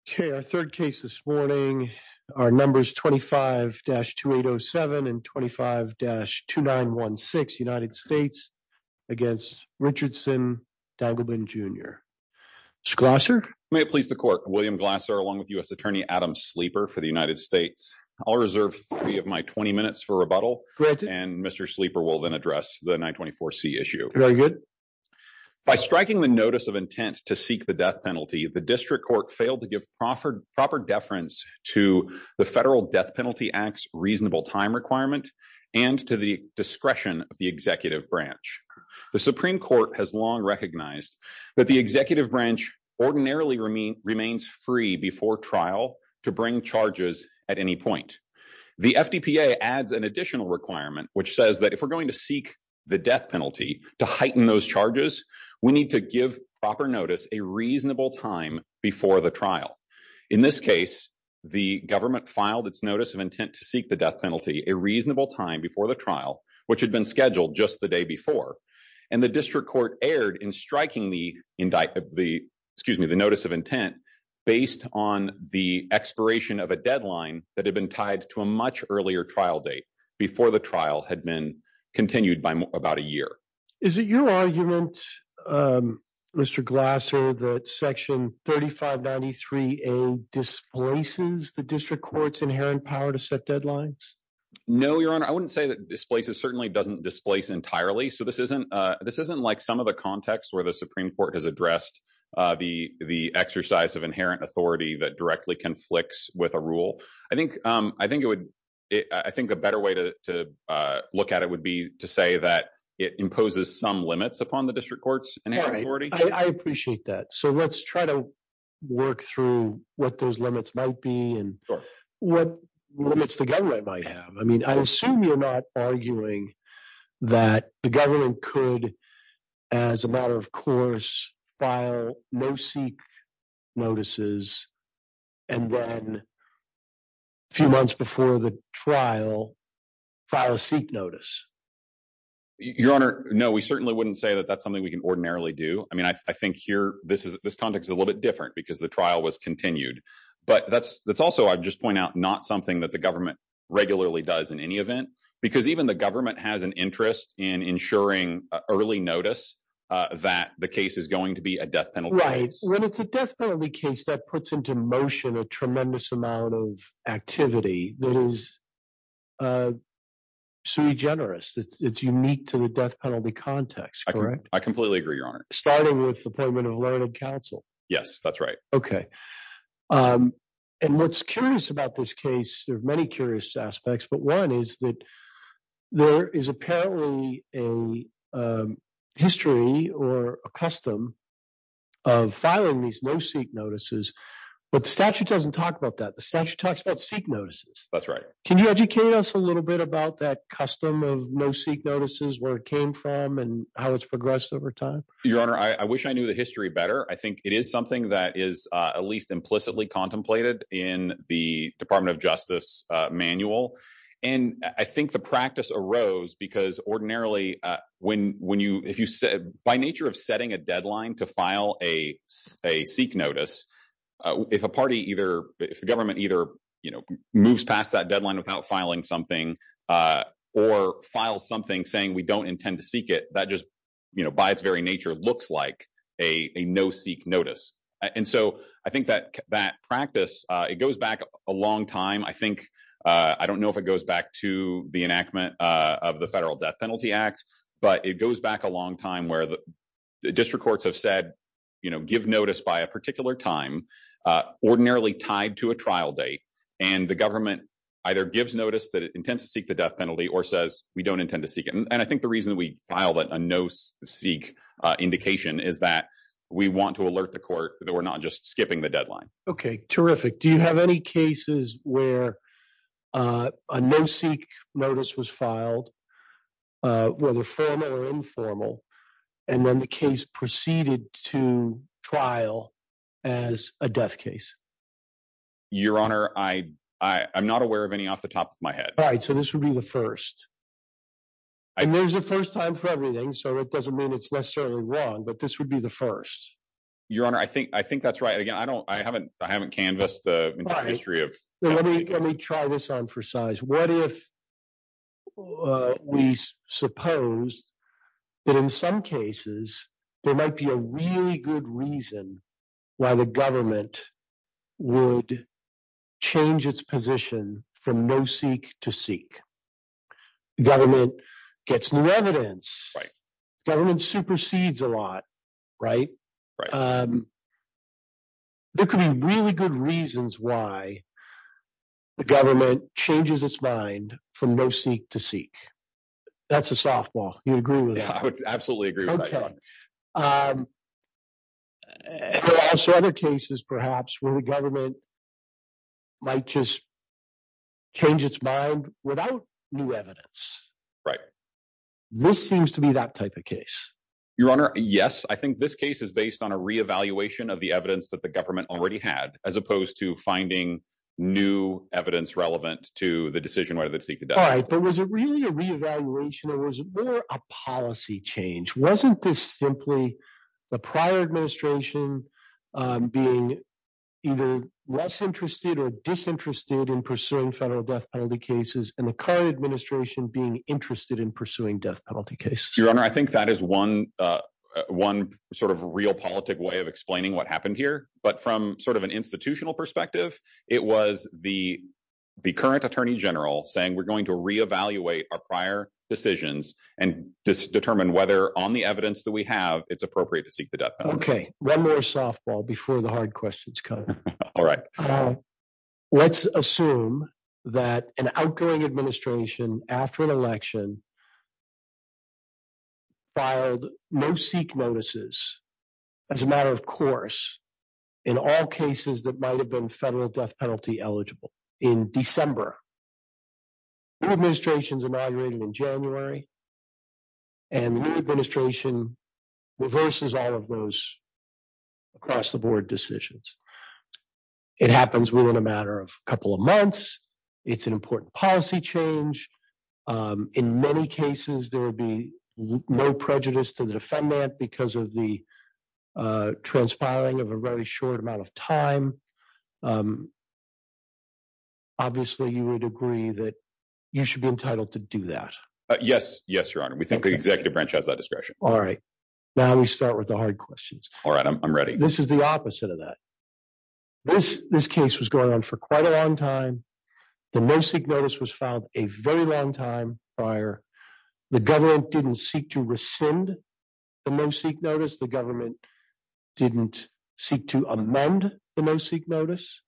Okay, our third case this morning are numbers 25-2807 and 25-2916, United States against Richardson Dangleben Jr. Mr. Glasser? May it please the court, William Glasser along with U.S. Attorney Adam Sleeper for the United States. I'll reserve 3 of my 20 minutes for rebuttal. Granted. And Mr. Sleeper will then address the 924C issue. Very good. By striking the notice of intent to seek the death penalty, the district court failed to give proper deference to the Federal Death Penalty Act's reasonable time requirement and to the discretion of the executive branch. The Supreme Court has long recognized that the executive branch ordinarily remains free before trial to bring charges at any point. The FDPA adds an additional requirement which says that if we're going to seek the death penalty to heighten those charges, we need to give proper notice a reasonable time before the trial. In this case, the government filed its notice of intent to seek the death penalty a reasonable time before the trial, which had been scheduled just the day before. And the district court erred in striking the notice of intent based on the expiration of a deadline that had been tied to a much earlier trial date before the trial had been continued by about a year. Is it your argument, Mr. Glasser, that Section 3593A displaces the district court's inherent power to set deadlines? No, Your Honor, I wouldn't say that displaces. Certainly doesn't displace entirely. So this isn't like some of the contexts where the Supreme Court has addressed the exercise of inherent authority that directly conflicts with a rule. I think a better way to look at it would be to say that it imposes some limits upon the district court's inherent authority. I appreciate that. So let's try to work through what those limits might be and what limits the government might have. I mean, I assume you're not arguing that the government could, as a matter of course, file no-seek notices and then a few months before the trial, file a seek notice. Your Honor, no, we certainly wouldn't say that that's something we can ordinarily do. I mean, I think here, this context is a little bit different because the trial was continued. But that's also, I'd just point out, not something that the government regularly does in any event, because even the government has an interest in ensuring early notice that the case is going to be a death penalty case. When it's a death penalty case, that puts into motion a tremendous amount of activity that is sui generis. It's unique to the death penalty context, correct? I completely agree, Your Honor. Starting with the appointment of learned counsel. Yes, that's right. Okay. And what's curious about this case, there are many curious aspects, but one is that there is apparently a history or a custom of filing these no-seek notices, but the statute doesn't talk about that. The statute talks about seek notices. That's right. Can you educate us a little bit about that custom of no-seek notices, where it came from and how it's progressed over time? Your Honor, I wish I knew the history better. I think it is something that is at least implicitly contemplated in the Department of Justice manual. And I think the practice arose because ordinarily, by nature of setting a deadline to file a seek notice, if the government either moves past that deadline without filing something, or files something saying we don't intend to seek it, that just by its very nature looks like a no-seek notice. And so I think that practice, it goes back a long time. I think I don't know if it goes back to the enactment of the Federal Death Penalty Act, but it goes back a long time where the district courts have said, give notice by a particular time, ordinarily tied to a trial date, and the government either gives notice that it intends to seek the death penalty or says we don't intend to seek it. And I think the reason that we file a no-seek indication is that we want to alert the court that we're not just skipping the deadline. Okay, terrific. Do you have any cases where a no-seek notice was filed, whether formal or informal, and then the case proceeded to trial as a death case? Your Honor, I'm not aware of any off the top of my head. All right, so this would be the first. And there's a first time for everything, so it doesn't mean it's necessarily wrong, but this would be the first. Your Honor, I think that's right. Again, I haven't canvassed the entire history of. Let me try this on for size. What if we supposed that in some cases there might be a really good reason why the government would change its position from no seek to seek? The government gets new evidence. Right. Government supersedes a lot, right? Right. There could be really good reasons why the government changes its mind from no seek to seek. That's a softball. You agree with that? I would absolutely agree with that, Your Honor. There are also other cases, perhaps, where the government might just change its mind without new evidence. Right. This seems to be that type of case. Your Honor, yes. I think this case is based on a reevaluation of the evidence that the government already had, as opposed to finding new evidence relevant to the decision whether to seek the death penalty. All right, but was it really a reevaluation, or was it more a policy change? Wasn't this simply the prior administration being either less interested or disinterested in pursuing federal death penalty cases, and the current administration being interested in pursuing death penalty cases? Your Honor, I think that is one sort of realpolitik way of explaining what happened here. But from sort of an institutional perspective, it was the current Attorney General saying we're going to reevaluate our prior decisions and determine whether on the evidence that we have, it's appropriate to seek the death penalty. Okay, one more softball before the hard questions come. All right. Let's assume that an outgoing administration after an election filed no seek notices as a matter of course in all cases that might have been federal death penalty eligible in December. New administration's inaugurated in January, and the new administration reverses all of those across the board decisions. It happens within a matter of a couple of months. It's an important policy change. In many cases, there would be no prejudice to the defendant because of the transpiring of a very short amount of time. Obviously, you would agree that you should be entitled to do that. Yes, Your Honor. We think the executive branch has that discretion. All right. Now we start with the hard questions. All right, I'm ready. This is the opposite of that. This case was going on for quite a long time. The no seek notice was filed a very long time prior. The government didn't seek to rescind the no seek notice. The government didn't seek to amend the no seek notice.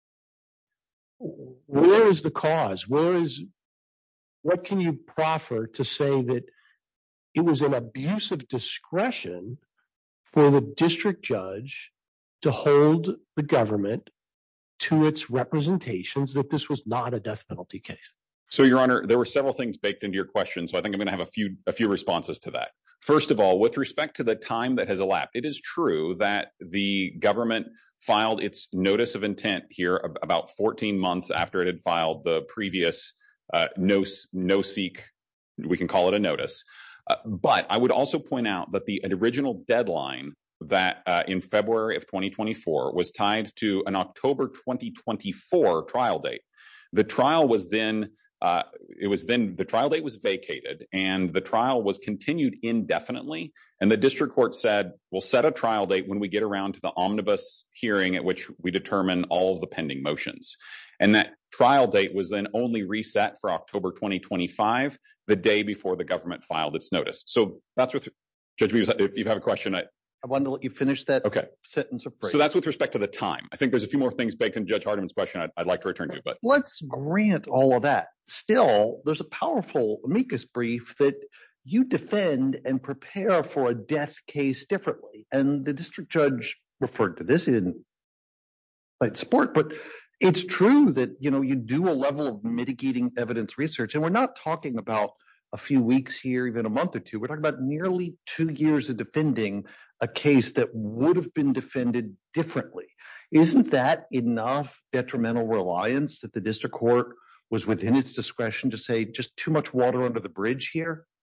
Where is the cause? What can you proffer to say that it was an abuse of discretion for the district judge to hold the government to its representations that this was not a death penalty case? So, Your Honor, there were several things baked into your question, so I think I'm going to have a few responses to that. First of all, with respect to the time that has elapsed, it is true that the government filed its notice of intent here about 14 months after it had filed the previous no seek, we can call it a notice. But I would also point out that the original deadline that in February of 2024 was tied to an October 2024 trial date. The trial was then the trial date was vacated and the trial was continued indefinitely. And the district court said, we'll set a trial date when we get around to the omnibus hearing at which we determine all of the pending motions. And that trial date was then only reset for October 2025, the day before the government filed its notice. So that's with Judge Beavis, if you have a question. I wanted to let you finish that sentence of phrase. So that's with respect to the time. I think there's a few more things baked in Judge Hardiman's question I'd like to return to. But let's grant all of that. Still, there's a powerful amicus brief that you defend and prepare for a death case differently. And the district judge referred to this in light support. But it's true that, you do a level of mitigating evidence research. And we're not talking about a few weeks here, even a month or two. We're talking about nearly 2 years of defending a case that would have been defended differently. Isn't that enough detrimental reliance that the district court was within its discretion to say just too much water under the bridge here?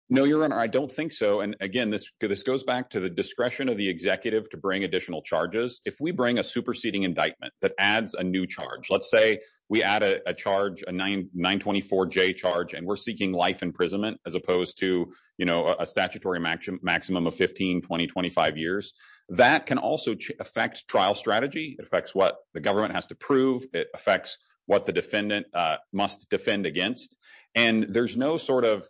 No, Your Honor, I don't think so. And again, this goes back to the discretion of the executive to bring additional charges. If we bring a superseding indictment that adds a new charge, let's say we add a charge, a 924J charge, and we're seeking life imprisonment as opposed to, a statutory maximum of 15, 20, 25 years, that can also affect trial strategy. It affects what the government has to prove. It affects what the defendant must defend against. And there's no sort of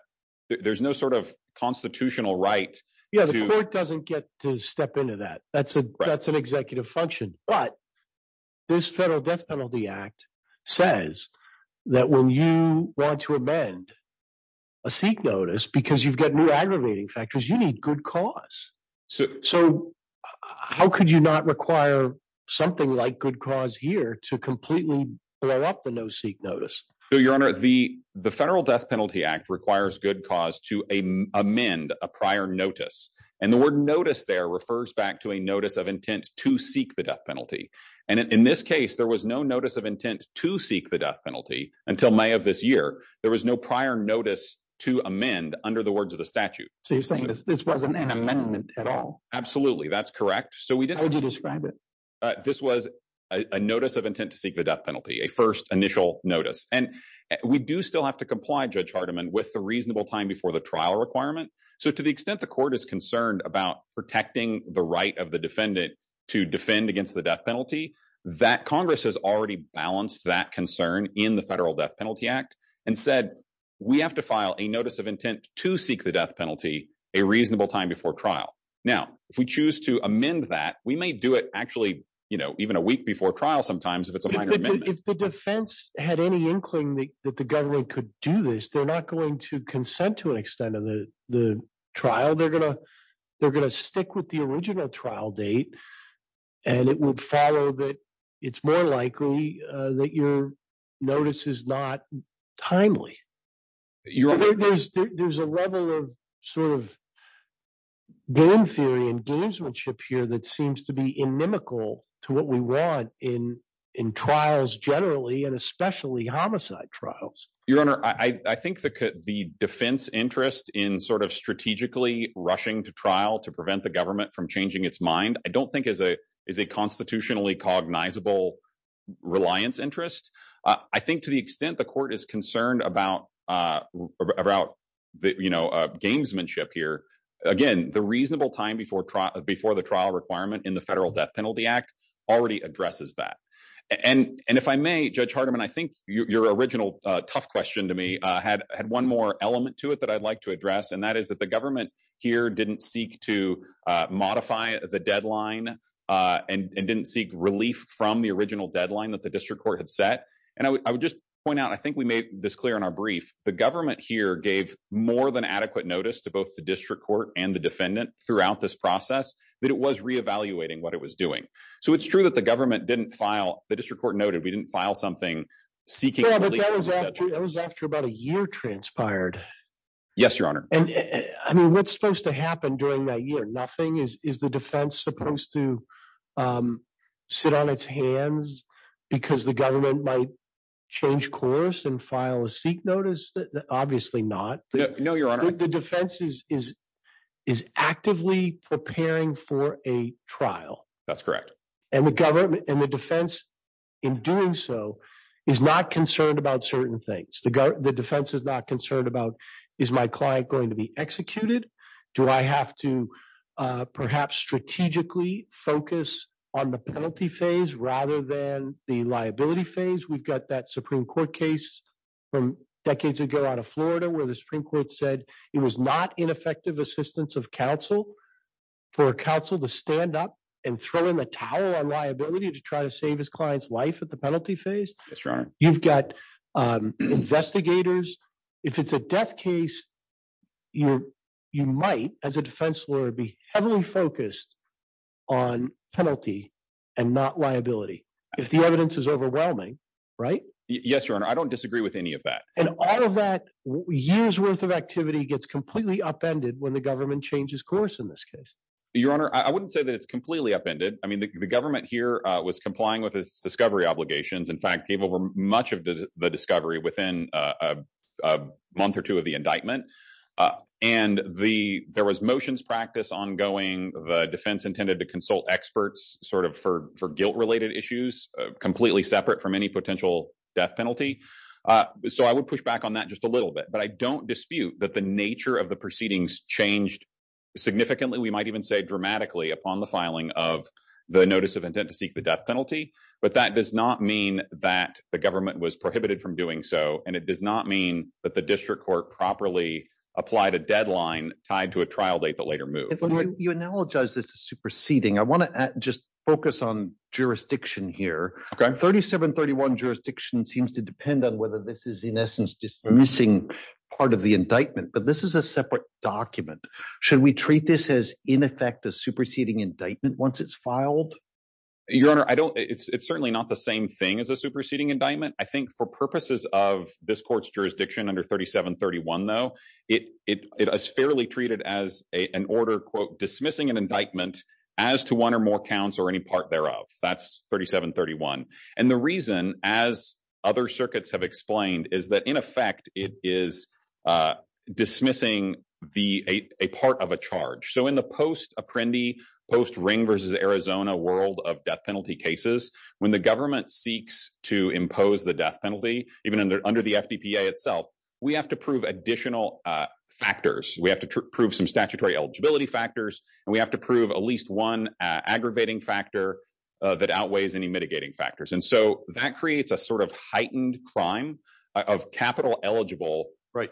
constitutional right. Yeah, the court doesn't get to step into that. That's an executive function. But this Federal Death Penalty Act says that when you want to amend a seek notice because you've got new aggravating factors, you need good cause. So how could you not require something like good cause here to completely blow up the no seek notice? So, Your Honor, the Federal Death Penalty Act requires good cause to amend a prior notice. And the word notice there refers back to a notice of intent to seek the death penalty. And in this case, there was no notice of intent to seek the death penalty until May of this year. There was no prior notice to amend under the words of the statute. So you're saying this wasn't an amendment at all? Absolutely. That's correct. So we didn't. How would you describe it? This was a notice of intent to seek the death penalty, a first initial notice. And we do still have to comply, Judge Hardiman, with the reasonable time before the trial requirement. So to the extent the court is concerned about protecting the right of the defendant to defend against the death penalty, that Congress has already balanced that concern in the Federal Death Penalty Act and said, we have to file a notice of intent to seek the death penalty a reasonable time before trial. Now, if we choose to amend that, we may do it actually, even a week before trial sometimes if it's a minor amendment. If the defense had any inkling that the government could do this, they're not going to consent to an extent of the trial. They're going to stick with the original trial date, and it would follow that it's more likely that your notice is not timely. There's a level of sort of game theory and gamesmanship here that seems to be inimical to what we want in trials generally, and especially homicide trials. Your Honor, I think the defense interest in sort of strategically rushing to trial to prevent the government from changing its mind, I don't think is a constitutionally cognizable reliance interest. I think to the extent the court is concerned about the gamesmanship here, again, the reasonable time before the trial requirement in the Federal Death Penalty Act already addresses that. And if I may, Judge Hardiman, I think your original tough question to me had one more element to it that I'd like to address, and that is that the government here didn't seek to modify the deadline and didn't seek relief from the original deadline that the district court had set. And I would just point out, I think we made this clear in our brief, the government here gave more than adequate notice to both the district court and the defendant throughout this process that it was reevaluating what it was doing. So it's true that the government didn't file, the district court noted we didn't file something seeking relief. But that was after about a year transpired. Yes, Your Honor. And I mean, what's supposed to happen during that year? Nothing? Is the defense supposed to sit on its hands because the government might change course and file a seek notice? Obviously not. No, Your Honor. The defense is actively preparing for a trial. That's correct. And the government and the defense, in doing so, is not concerned about certain things. The defense is not concerned about, is my client going to be executed? Do I have to perhaps strategically focus on the penalty phase rather than the liability phase? We've got that Supreme Court case from decades ago out of Florida where the Supreme Court said it was not ineffective assistance of counsel for counsel to stand up and throw in the towel on liability to try to save his client's life at the penalty phase. Yes, Your Honor. You've got investigators. If it's a death case, you might, as a defense lawyer, be heavily focused on penalty and not liability if the evidence is overwhelming, right? Yes, Your Honor. I don't disagree with any of that. And all of that years worth of activity gets completely upended when the government changes course in this case. Your Honor, I wouldn't say that it's completely upended. I mean, the government here was complying with its discovery obligations. In fact, gave over much of the discovery within a month or two of the indictment. And there was motions practice ongoing. The defense intended to consult experts sort of for guilt-related issues, completely separate from any potential death penalty. So I would push back on that just a little bit. But I don't dispute that the nature of the proceedings changed significantly, we might even say dramatically, upon the filing of the notice of intent to seek the death penalty. But that does not mean that the government was prohibited from doing so. And it does not mean that the district court properly applied a deadline tied to a trial date that later moved. If you analogize this to superseding, I want to just focus on jurisdiction here. Okay. 3731 jurisdiction seems to depend on whether this is in essence dismissing part of the indictment, but this is a separate document. Should we treat this as in effect a superseding indictment once it's filed? Your Honor, it's certainly not the same thing as a superseding indictment. I think for purposes of this court's jurisdiction under 3731, though, it is fairly treated as an order, quote, dismissing an indictment as to one or more counts or any part thereof. That's 3731. And the reason, as other circuits have explained, is that in effect it is dismissing a part of a charge. So in the post-Apprendi, post-Ring versus Arizona world of death penalty cases, when the government seeks to impose the death penalty, even under the FDPA itself, we have to prove additional factors. We have to prove some statutory eligibility factors, and we have to prove at least one aggravating factor that outweighs any mitigating factors. And so that creates a sort of heightened crime of capital eligible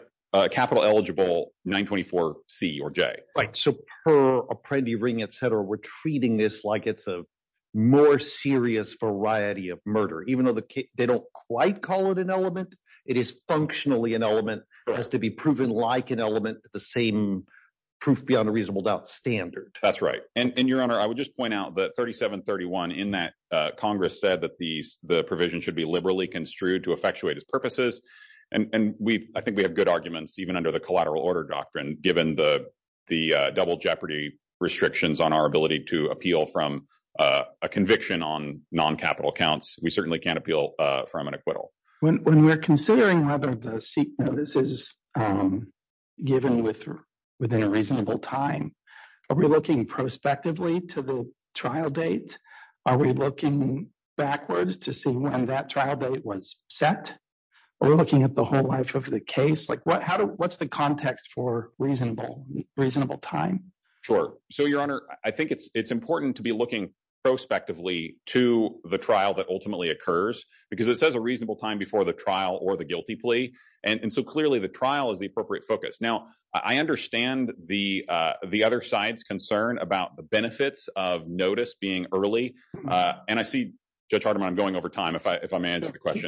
924C or J. Right. So per Apprendi, Ring, et cetera, we're treating this like it's a more serious variety of murder. Even though they don't quite call it an element, it is functionally an element. It has to be proven like an element to the same proof beyond a reasonable doubt standard. That's right. And Your Honor, I would just point out that 3731, in that Congress said that the provision should be liberally construed to effectuate its purposes. And I think we have good arguments even under the collateral order doctrine, given the double jeopardy restrictions on our ability to appeal from a conviction on non-capital counts. We certainly can't appeal from an acquittal. When we're considering whether the seek notice is given within a reasonable time, are we looking prospectively to the trial date? Are we looking backwards to see when that trial date was set? Are we looking at the whole life of the case? Like what's the context for reasonable time? Sure. So, Your Honor, I think it's important to be looking prospectively to the trial that ultimately occurs, because it says a reasonable time before the trial or the guilty plea. And so clearly the trial is the appropriate focus. Now, I understand the other side's concern about the benefits of notice being early. And I see, Judge Hardiman, I'm going over time if I may answer the question.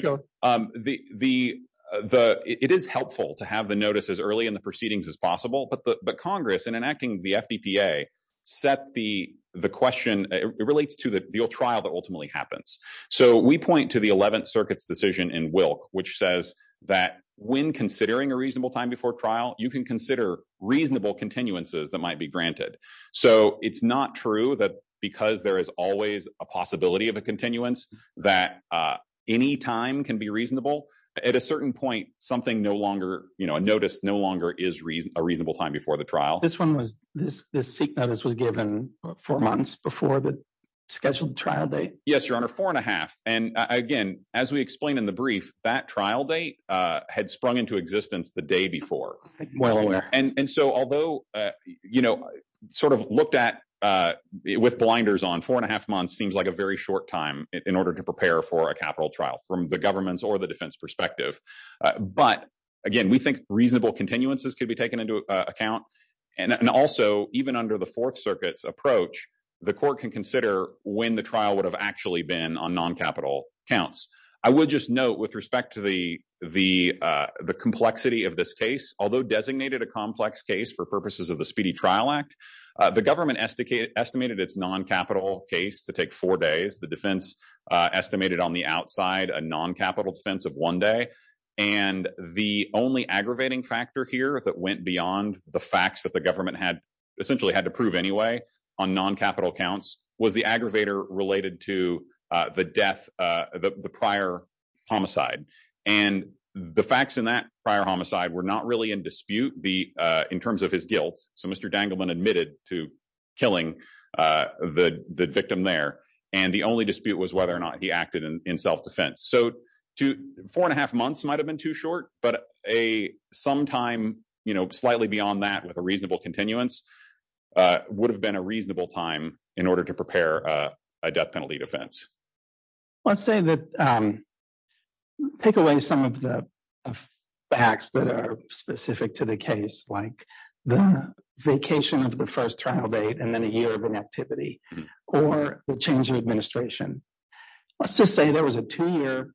It is helpful to have the notice as early in the proceedings as possible, but Congress, in enacting the FDPA, set the question. It relates to the trial that ultimately happens. So we point to the 11th Circuit's decision in Wilk, which says that when considering a reasonable time before trial, you can consider reasonable continuances that might be granted. So it's not true that because there is always a possibility of a continuance that any time can be reasonable. At a certain point, something no longer, a notice no longer is a reasonable time before the trial. This seek notice was given 4 months before the scheduled trial date? Yes, Your Honor, 4.5. And again, as we explained in the brief, that trial date had sprung into existence the day before. Well aware. And so although, sort of looked at with blinders on, 4.5 months seems like a very short time in order to prepare for a capital trial from the government's or the defense perspective. But again, we think reasonable continuances could be taken into account. And also, even under the Fourth Circuit's approach, the court can consider when the trial would have actually been on non-capital counts. I would just note, with respect to the complexity of this case, although designated a complex case for purposes of the Speedy Trial Act, the government estimated its non-capital case to take 4 days. The defense estimated on the outside a non-capital defense of 1 day. And the only aggravating factor here that went beyond the facts that the government had to prove anyway on non-capital counts was the aggravator related to the death, the prior homicide. And the facts in that prior homicide were not really in dispute in terms of his guilt. So Mr. Dangelman admitted to killing the victim there. And the only dispute was whether or not he acted in self-defense. So 4.5 months might have been too short, but sometime, slightly beyond that with a reasonable continuance would have been a reasonable time in order to prepare a death penalty defense. Let's say that take away some of the facts that are specific to the case, like the vacation of the first trial date and then a year of inactivity, or the change of administration. Let's just say there was a 2-year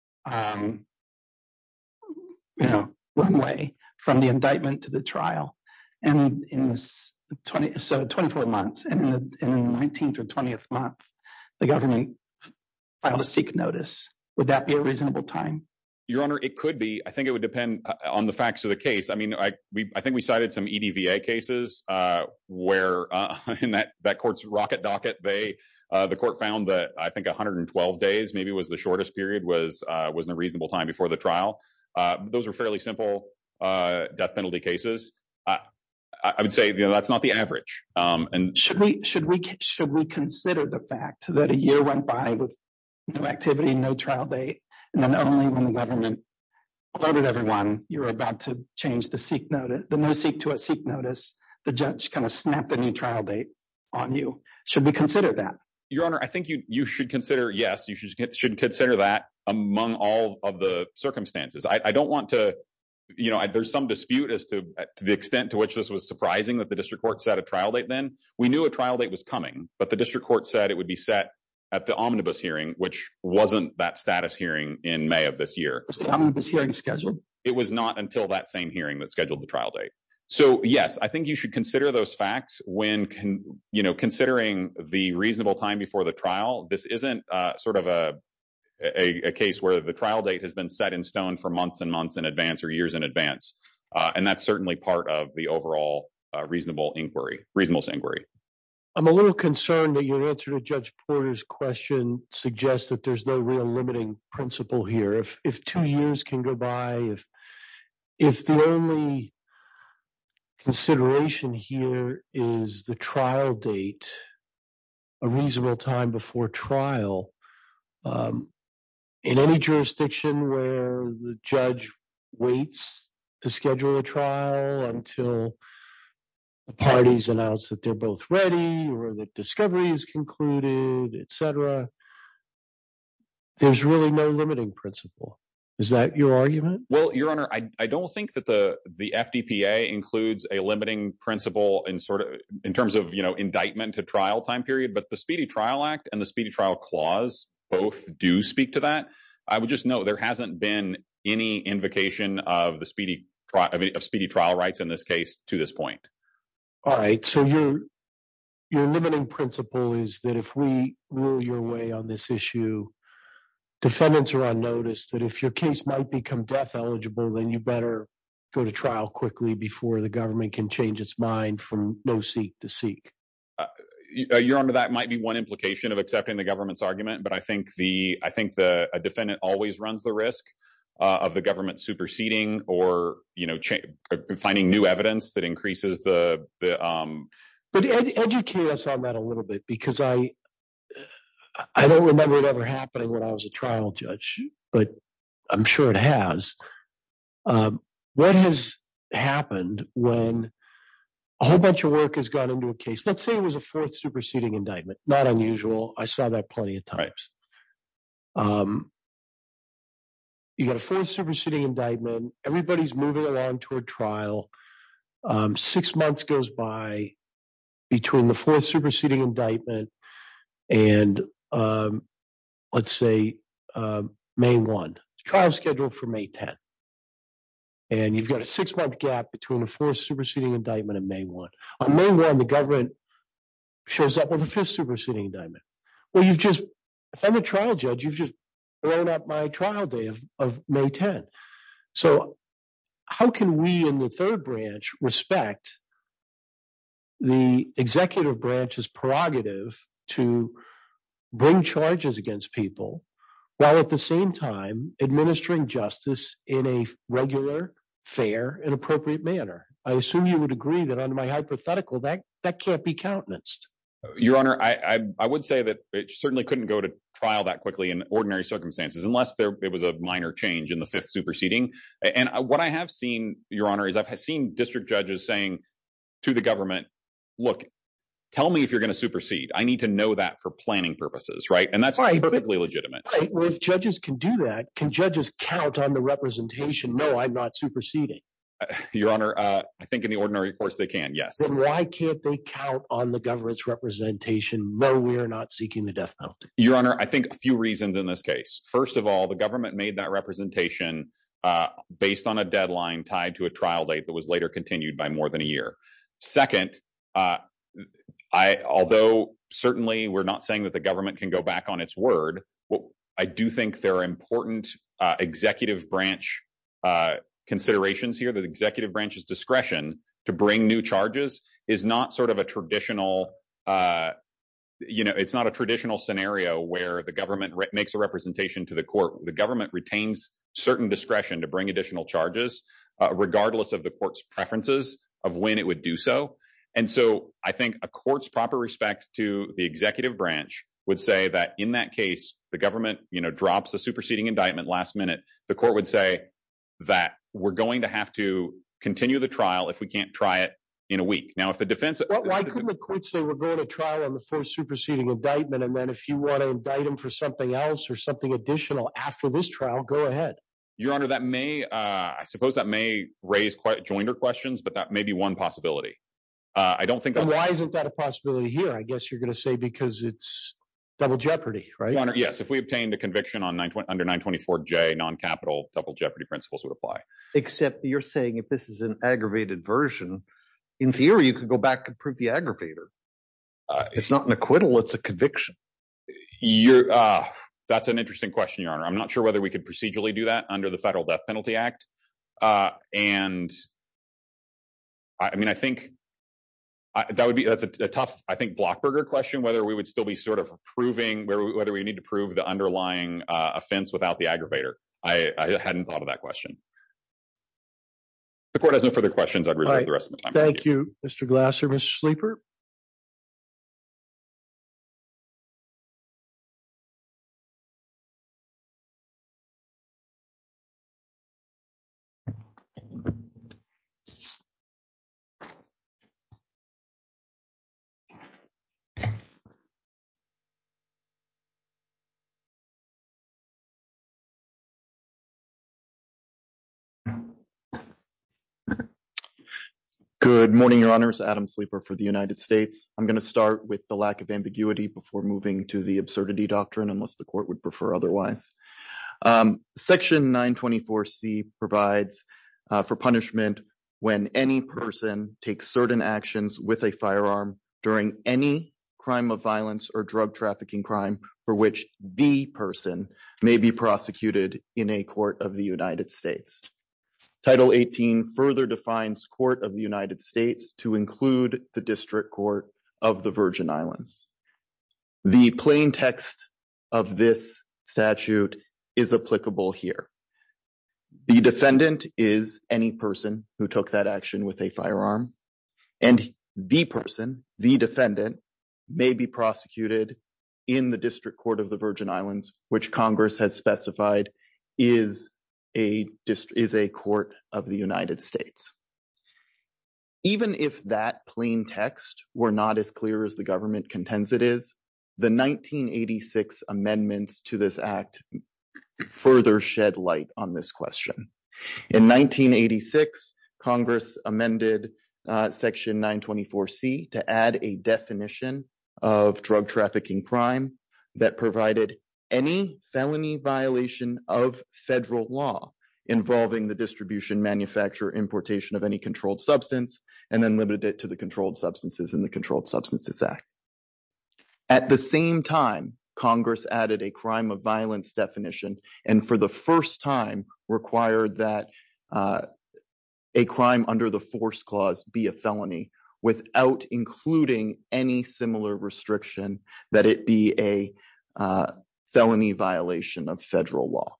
runway from the indictment to the trial, and in this 24 months, and in the 19th or 20th month, the government filed a seek notice. Would that be a reasonable time? Your Honor, it could be. I think it would depend on the facts of the case. I mean, I think we cited some EDVA cases where in that court's rocket docket, the court found that I think 112 days maybe was the shortest period was in a reasonable time before the trial. Those were fairly simple death penalty cases. I would say that's not the average. And should we consider the fact that a year went by with no activity, no trial date, and then only when the government alerted everyone you're about to change the seek notice, the no seek to a seek notice, the judge kind of snapped a new trial date on you? Should we consider that? Your Honor, I think you should consider, yes, you should consider that among all of the circumstances. I don't want to, there's some dispute as to the extent to which this was surprising that the district court set a trial date then. We knew a trial date was coming, but the district court said it would be set at the omnibus hearing, which wasn't that status hearing in May of this year. Was the omnibus hearing scheduled? It was not until that same hearing that scheduled the trial date. So, yes, I think you should consider those facts when, considering the reasonable time before the trial. This isn't sort of a case where the trial date has been set in stone for months and months in advance or years in advance. And that's certainly part of the overall reasonableness inquiry. I'm a little concerned that your answer to Judge Porter's question suggests that there's no real limiting principle here. If 2 years can go by, if the only consideration here is the trial date, a reasonable time before trial, in any jurisdiction where the judge waits to schedule a trial until the parties announce that they're both ready or that discovery is concluded, etc., there's really no limiting principle. Is that your argument? Well, Your Honor, I don't think that the FDPA includes a limiting principle in terms of indictment to trial time period, but the Speedy Trial Act and the Speedy Trial Clause both do speak to that. I would just note there hasn't been any invocation of the speedy trial rights in this case to this point. All right. So your limiting principle is that if we rule your way on this issue, defendants are on notice that if your case might become death eligible, then you better go to trial quickly before the government can change its mind from no seek to seek. Your Honor, that might be one implication of accepting the government's argument, but I think a defendant always runs the risk of the government superseding or finding new evidence that increases the. But educate us on that a little bit, because I don't remember it ever happening when I was a trial judge, but I'm sure it has. What has happened when a whole bunch of work has gone into a case? Let's say it was a fourth superseding indictment. Not unusual. I saw that plenty of times. Right. You got a fourth superseding indictment. Everybody's moving along toward trial. 6 months goes by between the fourth superseding indictment and let's say May 1. Trial scheduled for May 10. And you've got a 6-month gap between the fourth superseding indictment and May 1. On May 1, the government shows up with a fifth superseding indictment. Well, if I'm a trial judge, you've just blown up my trial day of May 10. So how can we in the third branch respect the executive branch's prerogative to bring charges against people while at the same time administering justice in a regular, fair, and appropriate manner. I assume you would agree that under my hypothetical, that can't be countenanced. Your Honor, I would say that it certainly couldn't go to trial that quickly in ordinary circumstances, unless it was a minor change in the fifth superseding. And what I have seen, Your Honor, is I've seen district judges saying to the government, look, tell me if you're going to supersede. I need to know that for planning purposes, right? And that's perfectly legitimate. Right. Well, if judges can do that, can judges count on the representation? No, I'm not superseding. Your Honor, I think in the ordinary course they can, yes. Then why can't they count on the government's representation? No, we are not seeking the death penalty. Your Honor, I think a few reasons in this case. First of all, the government made that representation based on a deadline tied to a trial date that was later continued by more than a year. Second, although certainly we're not saying that the government can go back on its word, I do think there are important executive branch considerations here. The executive branch's discretion to bring new charges is not sort of a traditional, it's not a traditional scenario where the government makes a representation to the court. The government retains certain discretion to bring additional charges, regardless of the court's preferences of when it would do so. And so I think a court's proper respect to the executive branch would say that in that case, the government, drops a superseding indictment last minute. The court would say that we're going to have to continue the trial if we can't try it in a week. Now, if the defense... Why couldn't the court say we're going to trial on the first superseding indictment, and then if you want to indict him for something else or something additional after this trial, go ahead? Your Honor, that may, I suppose that may raise joinder questions, but that may be one possibility. I don't think that's... And why isn't that a possibility here? I guess you're going to say because it's double jeopardy, right? Your Honor, yes. If we obtained a conviction on under 924J, non-capital double jeopardy principles would apply. Except you're saying if this is an aggravated version, in theory, you could go back and prove the aggravator. It's not an acquittal, it's a conviction. That's an interesting question, Your Honor. I'm not sure whether we could procedurally do that under the Federal Death Penalty Act. And I mean, I think that's a tough, I think, Blockberger question, whether we would still be sort of proving, whether we need to prove the underlying offense without the aggravator. I hadn't thought of that question. If the court has no further questions, I'd reserve the rest of my time. Thank you, Mr. Glasser. Mr. Sleeper? Good morning, Your Honors. Adam Sleeper for the United States. I'm going to start with the lack of ambiguity before moving to the absurdity doctrine, unless the court would prefer otherwise. Section 924C provides for punishment when any person takes certain actions with a firearm during any crime of violence or drug trafficking crime for which the person may be prosecuted in a court of the United States. Title 18 further defines Court of the United States to include the District Court of the Virgin Islands. The plain text of this statute is applicable here. The defendant is any person who took that action with a firearm, and the person, the defendant, may be prosecuted in the District Court of the Virgin Islands, which Congress has specified is a court of the United States. Even if that plain text were not as clear as the government contends it is, the 1986 amendments to this act further shed light on this question. In 1986, Congress amended Section 924C to add a definition of drug trafficking crime that provided any felony violation of federal law involving the distribution, manufacture, importation of any controlled substance, and then limited it to the controlled substances in the Controlled Substances Act. At the same time, Congress added a crime of violence definition, and for the first time required that a crime under the Force Clause be a felony without including any similar restriction that it be a felony violation of federal law.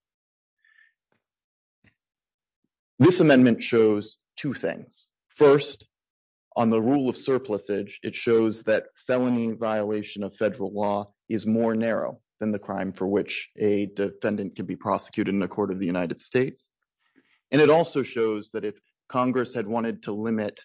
This amendment shows two things. First, on the rule of surplusage, it shows that felony violation of federal law is more narrow than the crime for which a defendant can be prosecuted in a court of the United States. And it also shows that if Congress had wanted to limit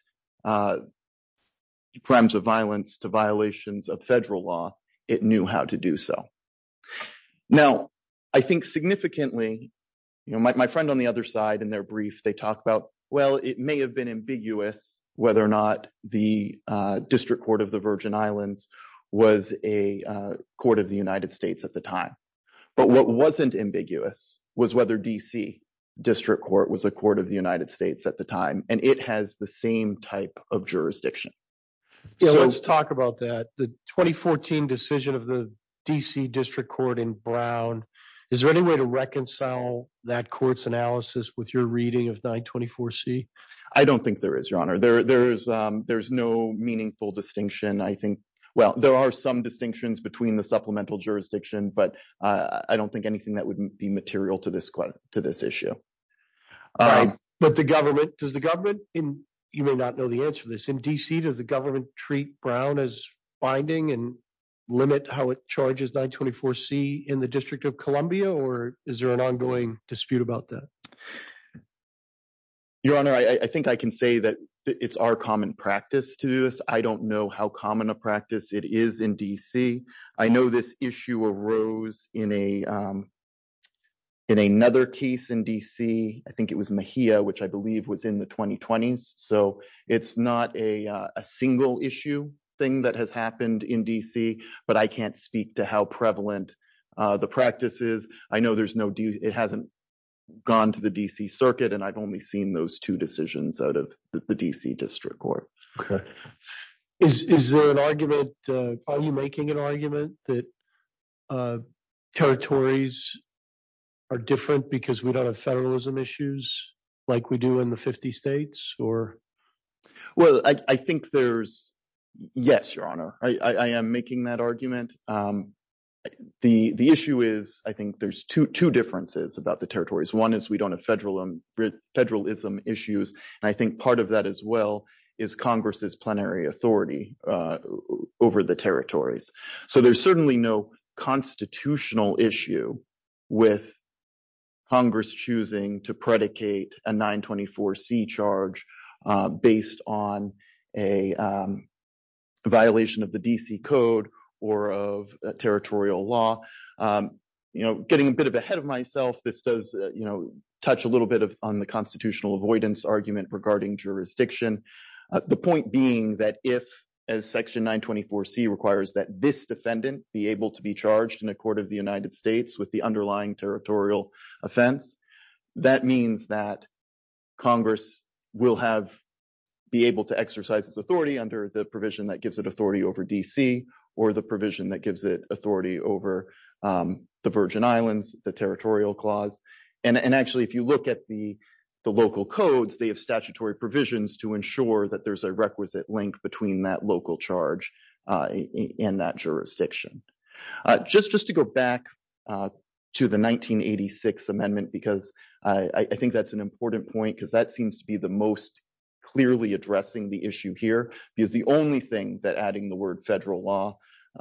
crimes of violence to violations of federal law, it knew how to do so. Now, I think significantly, my friend on the other side in their brief, they talk about, well, it may have been ambiguous whether or not the District Court of the Virgin Islands was a court of the United States at the time. But what wasn't ambiguous was whether D.C. District Court was a court of the United States at the time, and it has the same type of jurisdiction. Yeah, so let's talk about that. The 2014 decision of the D.C. District Court in Brown, is there any way to reconcile that court's analysis with your reading of 924C? I don't think there is, Your Honor. There's no meaningful distinction. I think, well, there are some distinctions between the supplemental jurisdiction, but I don't think anything that would be material to this issue. Right. But does the government, you may not know the answer to this, in D.C., does the government treat Brown as binding and limit how it charges 924C in the District of Columbia, or is there an ongoing dispute about that? Your Honor, I think I can say that it's our common practice to do this. I don't know how common a practice it is in D.C. I know this issue arose in another case in D.C. I think it was Mejia, which I believe was in the 2020s. So it's not a single issue thing that has happened in D.C., but I can't speak to how prevalent the practice is. I know it hasn't gone to the D.C. Circuit, and I've only seen those two decisions out of the D.C. District Court. Okay. Is there an argument, are you making an argument that territories are different because we don't have federalism issues like we do in the 50 states, or? Well, I think yes, Your Honor. I am making that argument. The issue is, I think there's two differences about the territories. One is we don't have federalism issues, and I think part of that as well is Congress's plenary authority over the territories. So there's certainly no constitutional issue with Congress choosing to predicate a 924C charge based on a violation of the D.C. Code or of territorial law. Getting a bit ahead of myself, this does, touch a little bit on the constitutional avoidance argument regarding jurisdiction. The point being that if, as Section 924C requires, that this defendant be able to be charged in a court of the United States with the underlying territorial offense, that means that Congress will be able to exercise its authority under the provision that gives it authority over D.C. or the provision that gives it authority over the Virgin Islands, the territorial clause. And actually, if you look at the local codes, they have statutory provisions to ensure that there's a requisite link between that local charge and that jurisdiction. Just to go back to the 1986 amendment, because I think that's an important point, because that seems to be the most clearly addressing the issue here, because the only thing that adding the word federal law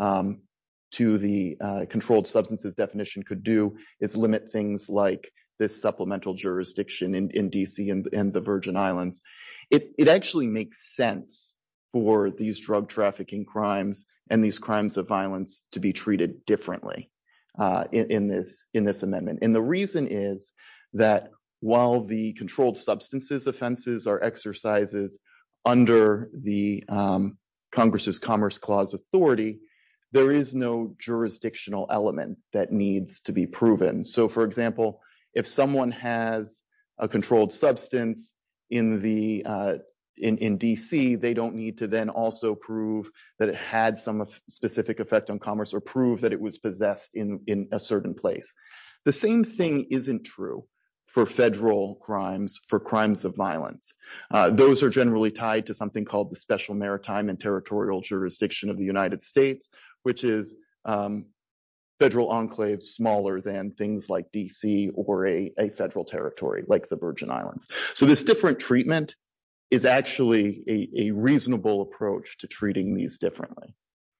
to the controlled substances definition could do is limit things like this supplemental jurisdiction in D.C. and the Virgin Islands. It actually makes sense for these drug trafficking crimes and these crimes of violence to be treated differently in this amendment. And the reason is that while the controlled substances offenses are exercises under the Congress's Commerce Clause authority, there is no jurisdictional element that needs to be proven. So, for example, if someone has a controlled substance in D.C., they don't need to then also prove that it had some specific effect on commerce or prove that it was possessed in a certain place. The same thing isn't true for federal crimes, for crimes of violence. Those are generally tied to something called the Special Maritime and Territorial Jurisdiction of the United States, which is federal enclaves smaller than things like DC or a federal territory like the Virgin Islands. So this different treatment is actually a reasonable approach to treating these differently.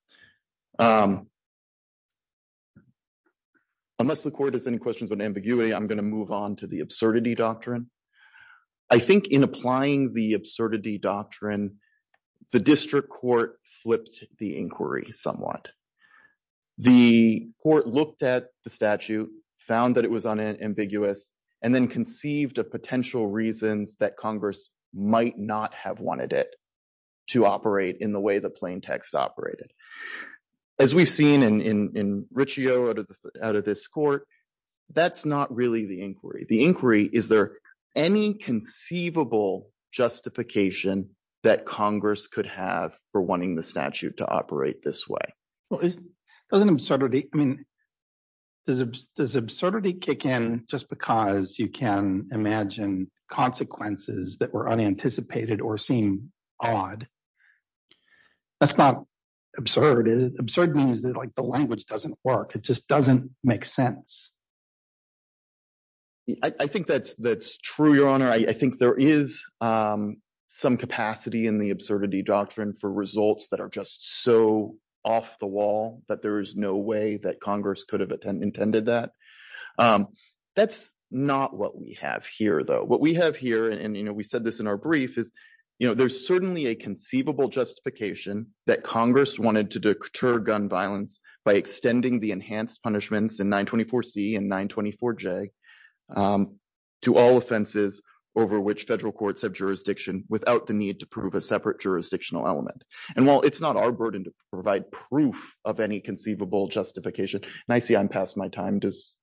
Unless the court has any questions on ambiguity, I'm going to move on to the absurdity doctrine. I think in applying the absurdity doctrine, the district court flipped the inquiry somewhat. The court looked at the statute, found that it was unambiguous, and then conceived of potential reasons that Congress might not have wanted it to operate in the way the plain text operated. As we've seen in Riccio out of this court, that's not really the inquiry. The inquiry, is there any conceivable justification that Congress could have for wanting the statute to operate this way? Well, doesn't absurdity, I mean, does absurdity kick in just because you can imagine consequences that were unanticipated or seem odd? That's not absurd. Absurd means that like the language doesn't work. It just doesn't make sense. I think that's true, Your Honor. I think there is some capacity in the absurdity doctrine for results that are just so off the wall that there is no way that Congress could have intended that. That's not what we have here, though. What we have here, and we said this in our brief, is there's certainly a conceivable justification that Congress wanted to deter gun violence by extending the enhanced punishments in 924C and 924J to all offenses over which federal courts have jurisdiction without the need to prove a separate jurisdictional element. And while it's not our burden to provide proof of any conceivable justification, and I see I'm past my time,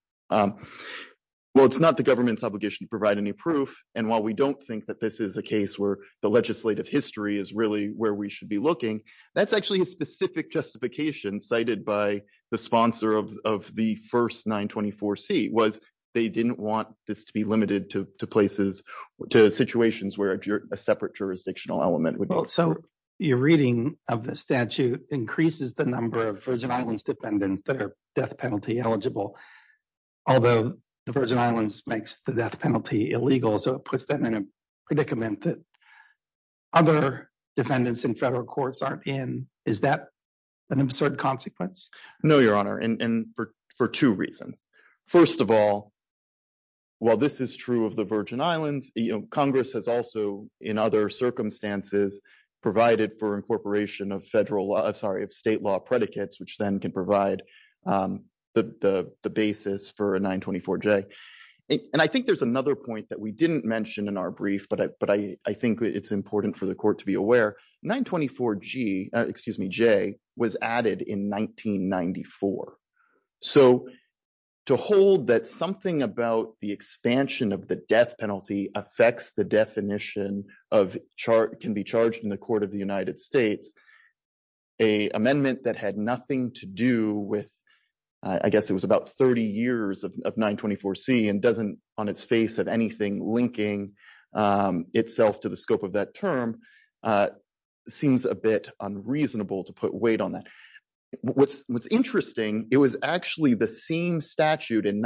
well, it's not the government's obligation to provide any proof. And while we don't think that this is a case where the legislative history is really where we should be looking, that's actually a specific justification cited by the sponsor of the first 924C, was they didn't want this to be limited to situations where a separate jurisdictional element would be. Well, so your reading of the statute increases the number of Virgin Islands defendants that are death penalty eligible, although the Virgin Islands makes the death penalty illegal, so it puts them in a predicament that other defendants in federal courts aren't in. Is that an absurd consequence? No, Your Honor, and for two reasons. First of all, while this is true of the Virgin Islands, Congress has also, in other circumstances, provided for incorporation of state law predicates, which then can provide the basis for a 924J. And I think there's another point that we didn't mention in our brief, but I think it's important for the court to be aware. 924J was added in 1994. So to hold that something about the expansion of the death penalty affects the definition of can be charged in the court of the United States, a amendment that had nothing to do with, I guess it was about 30 years of 924C and doesn't on its face have anything linking itself to the scope of that term, seems a bit unreasonable to put weight on that. What's interesting, it was actually the same statute in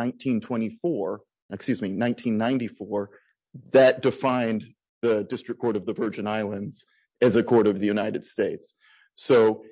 1994 that defined the District Court of the Virgin Islands as a court of the United States. So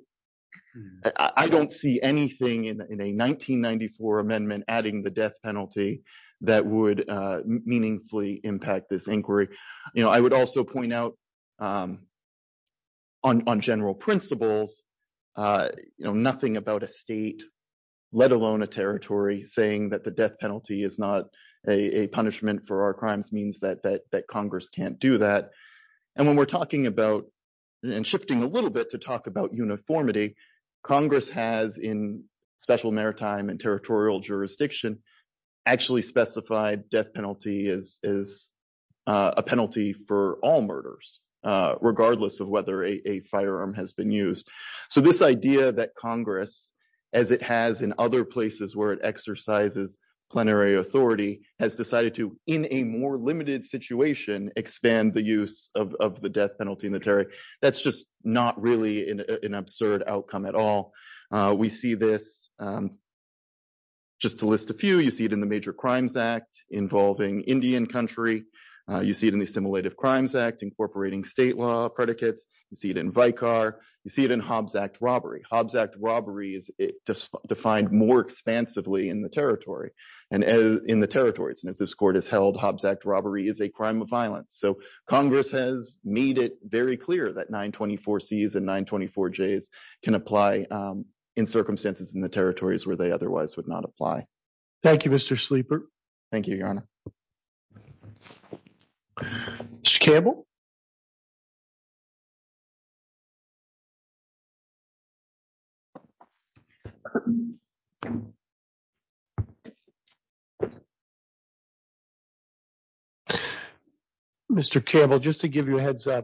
I don't see anything in a 1994 amendment adding the death penalty that would meaningfully impact this inquiry. I would also point out on general principles, nothing about a state, let alone a territory, saying that the death penalty is not a punishment for our crimes means that Congress can't do that. And when we're talking about, and shifting a little bit to talk about uniformity, Congress has in special maritime and territorial jurisdiction actually specified death penalty as a penalty for all murders, regardless of whether a firearm has been used. So this idea that Congress, as it has in other places where it exercises plenary authority, has decided to, in a more limited situation, expand the use of the death penalty in the territory. That's just not really an absurd outcome at all. We see this Just to list a few, you see it in the Major Crimes Act involving Indian country. You see it in the Assimilative Crimes Act incorporating state law predicates. You see it in Vicar. You see it in Hobbs Act robbery. Hobbs Act robbery is defined more expansively in the territory and in the territories. And as this court has held, Hobbs Act robbery is a crime of violence. So Congress has made it very clear that 924Cs and 924Js can apply in circumstances in the territories where they otherwise would not apply. Thank you, Mr. Sleeper. Thank you, Your Honor. Mr. Campbell? Mr. Campbell, just to give you a heads up,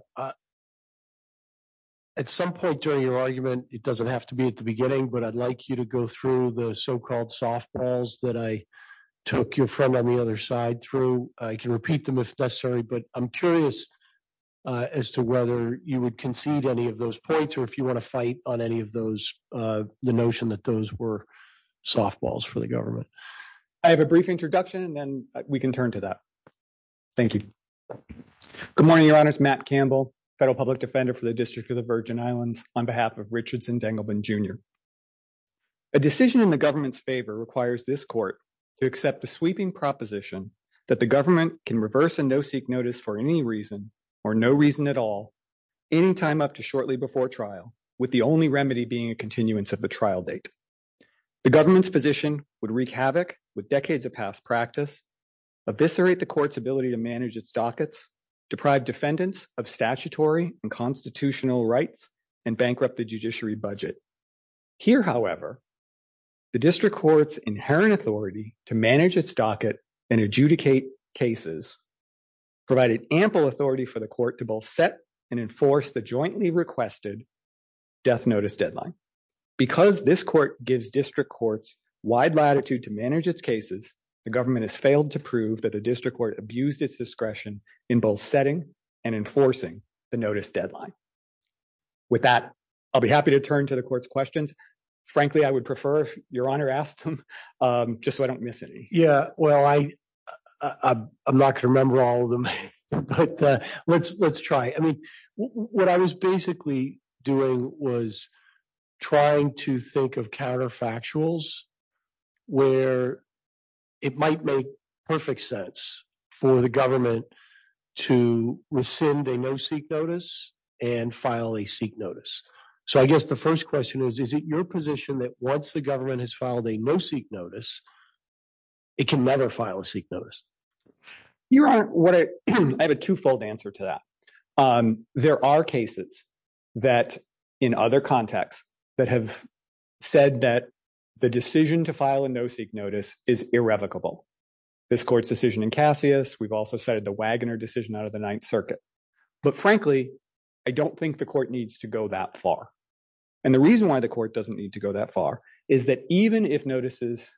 at some point during your argument, it doesn't have to be at the beginning, but I'd like you to go through the so-called softballs that I took your friend on the other side through. I can repeat them if necessary, but I'm curious as to whether you would concede any of those points or if you want to fight on any of those, the notion that those were softballs for the government. I have a brief introduction and then we can turn to that. Thank you. Good morning, Your Honors. Matt Campbell, Federal Public Defender for the District of the Virgin Islands on behalf of Richardson Dengelman Jr. A decision in the government's favor requires this court to accept the sweeping proposition that the government can reverse a no-seek notice for any reason or no reason at all, anytime up to shortly before trial, with the only remedy being a continuance of the trial date. The government's position would wreak havoc with decades of past practice, eviscerate the court's ability to manage its dockets, deprive defendants of statutory and constitutional rights, and bankrupt the judiciary budget. Here, however, the district court's inherent authority to manage its docket and adjudicate cases provided ample authority for the court to both set and enforce the jointly requested death notice deadline. Because this court gives district courts wide latitude to manage its cases, the government has failed to prove that the district court abused its discretion in both setting and enforcing the notice deadline. With that, I'll be happy to turn to the court's questions. Frankly, I would prefer if Your Honor asked them, just so I don't miss any. Yeah, well, I'm not going to remember all of them, but let's try. I mean, what I was basically doing was trying to think of counterfactuals where it might make perfect sense for the government to rescind a no-seek notice and file a seek notice. So I guess the first question is it your position that once the government has filed a no-seek notice, it can never file a seek notice? Your Honor, I have a twofold answer to that. There are cases that in other contexts that have said that the decision to file a no-seek notice is irrevocable. This court's decision in Cassius, we've also cited the Wagoner decision out of the Ninth Circuit. But frankly, I don't think the court needs to go that far. And the reason why the court doesn't need to go that far is that even if notices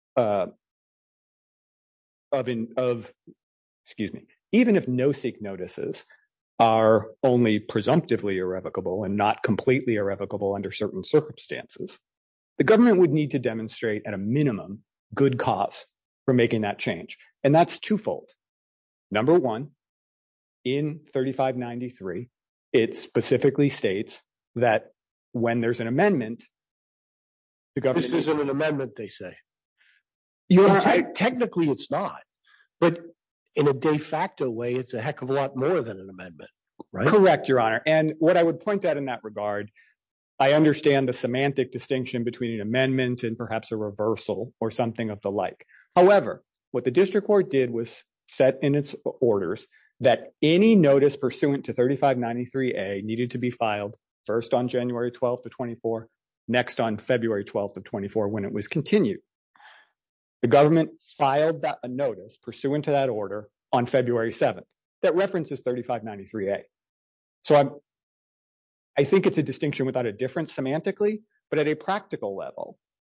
even if no-seek notices are only presumptively irrevocable and not completely irrevocable under certain circumstances, the government would need to demonstrate at a minimum good cause for making that change. And that's twofold. Number one, in 3593, it specifically states that when there's an amendment, the government— This isn't an amendment, they say. Technically, it's not. But in a de facto way, it's a heck of a lot more than an amendment, right? Correct, Your Honor. And what I would point out in that regard, I understand the semantic distinction between an amendment and perhaps a reversal or something of the like. However, what the district court did was set in its orders that any notice pursuant to 3593A needed to be filed first on January 12th of 24, next on February 12th of 24 when it was continued. The government filed a notice pursuant to that order on February 7th that references 3593A. So I think it's a distinction without a difference semantically, but at a practical level,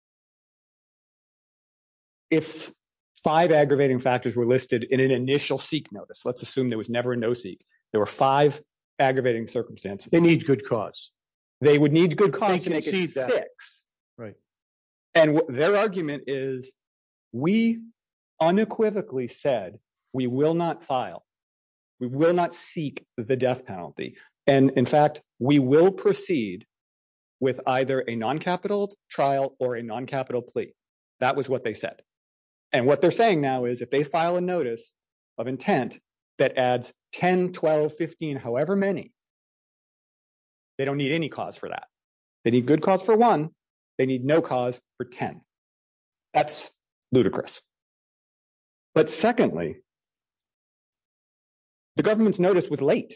if 5 aggravating factors were listed in an initial seek notice, let's assume there was never a no-seek, there were 5 aggravating circumstances. They need good cause. They would need good cause to make it 6. Right. And their argument is we unequivocally said we will not file. We will not seek the death penalty. And in fact, we will proceed with either a non-capital trial or a non-capital plea. That was what they said. And what they're saying now is if they file a notice of intent that adds 10, 12, 15, however many, they don't need any cause for that. They need good cause for one. They need no cause for 10. That's ludicrous. But secondly, the government's notice was late.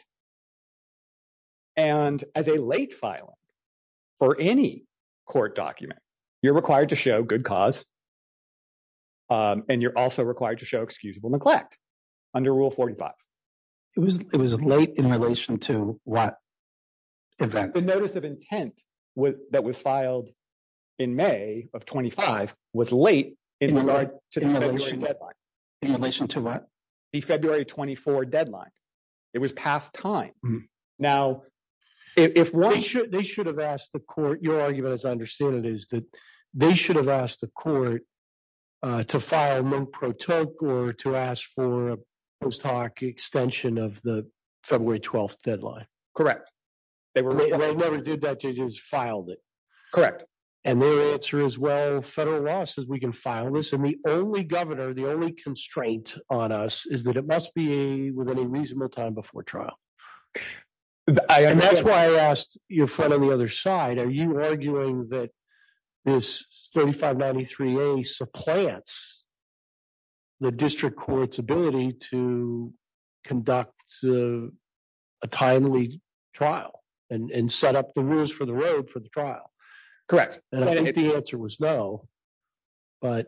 And as a late filing for any court document, you're required to show good cause. And you're also required to show excusable neglect under Rule 45. It was late in relation to what event? The notice of intent that was filed in May of 25 was late in regard to the February deadline. In relation to what? The February 24 deadline. It was past time. Now, if one they should have asked the court. Your argument, as I understand it, is that they should have asked the court to file nunc pro tunc or to ask for a post hoc extension of the February 12th deadline. Correct. They never did that. They just filed it. Correct. And their answer is, well, federal law says we can file this. And the only constraint on us is that it must be within a reasonable time before trial. And that's why I asked your friend on the other side, are you arguing that this 3593A supplants the district court's ability to conduct a timely trial and set up the rules for the road for the trial? Correct. And I think the answer was no, but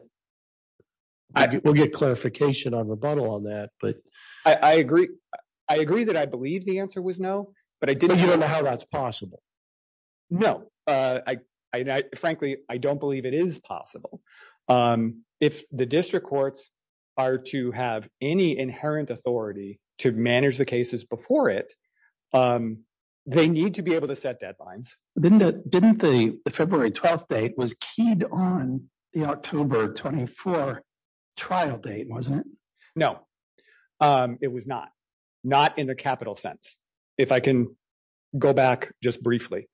we'll get clarification on rebuttal on that. But I agree. I agree that I believe the answer was no, but I didn't. But you don't know how that's possible. No, frankly, I don't believe it is possible. If the district courts are to have any inherent authority to manage the cases before it, they need to be able to set deadlines. Didn't the February 12th date was keyed on the October 24 trial date, wasn't it? No, it was not. Not in the capital sense. If I can go back just briefly.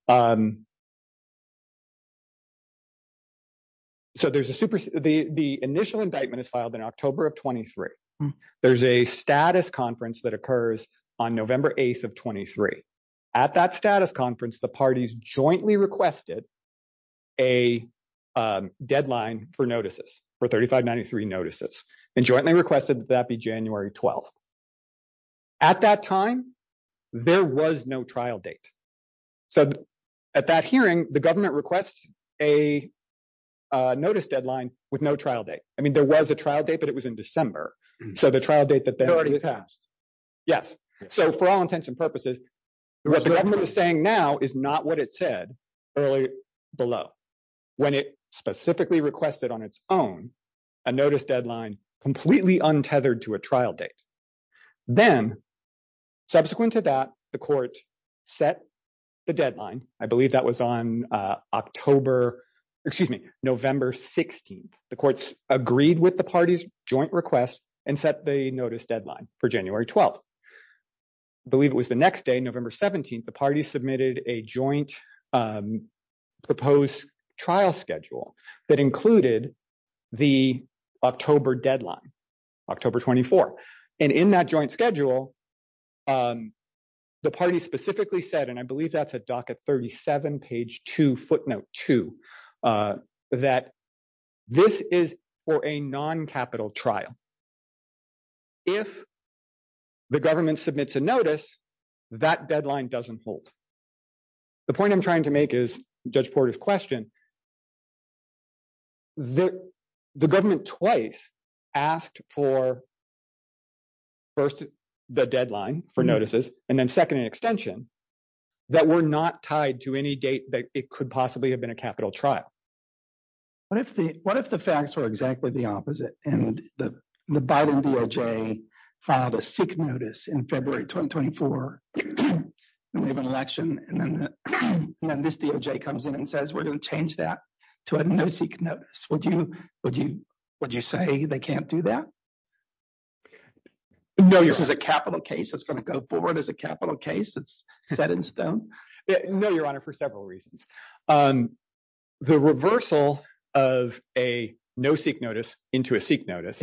So there's the initial indictment is filed in October of 23. There's a status conference that occurs on November 8th of 23. At that status conference, the parties jointly requested a deadline for notices, for 3593 notices, and jointly requested that be January 12th. At that time, there was no trial date. So at that hearing, the government requests a notice deadline with no trial date. I mean, there was a trial date, but it was in December. So the trial date that then already passed. Yes. So for all intents and purposes, what the government is saying now is not what it said early below, when it specifically requested on its own a notice deadline completely untethered to a trial date. Then, subsequent to that, the court set the deadline. I believe that was on November 16th. The courts agreed with the parties' joint request and set the notice deadline for January 12th. I believe it was the next day, November 17th, the parties submitted a joint proposed trial schedule that included the October deadline, October 24. And in that joint schedule, the party specifically said, and I believe that's at docket 37, page 2, footnote 2, that this is for a non-capital trial. If the government submits a notice, that deadline doesn't hold. The point I'm trying to make is, Judge Porter's question, the government twice asked for first the deadline for notices, and then second, an extension that were not tied to any date that it could possibly have been a capital trial. What if the facts were exactly the opposite, and the Biden DOJ filed a seek notice in February 2024, and we have an election, and then this DOJ comes in and says we're going to change that to a no seek notice? Would you Would you say they can't do that? No, this is a capital case. It's going to go forward as a capital case. It's set in stone. No, Your Honor, for several reasons. The reversal of a no-seek notice into a seek notice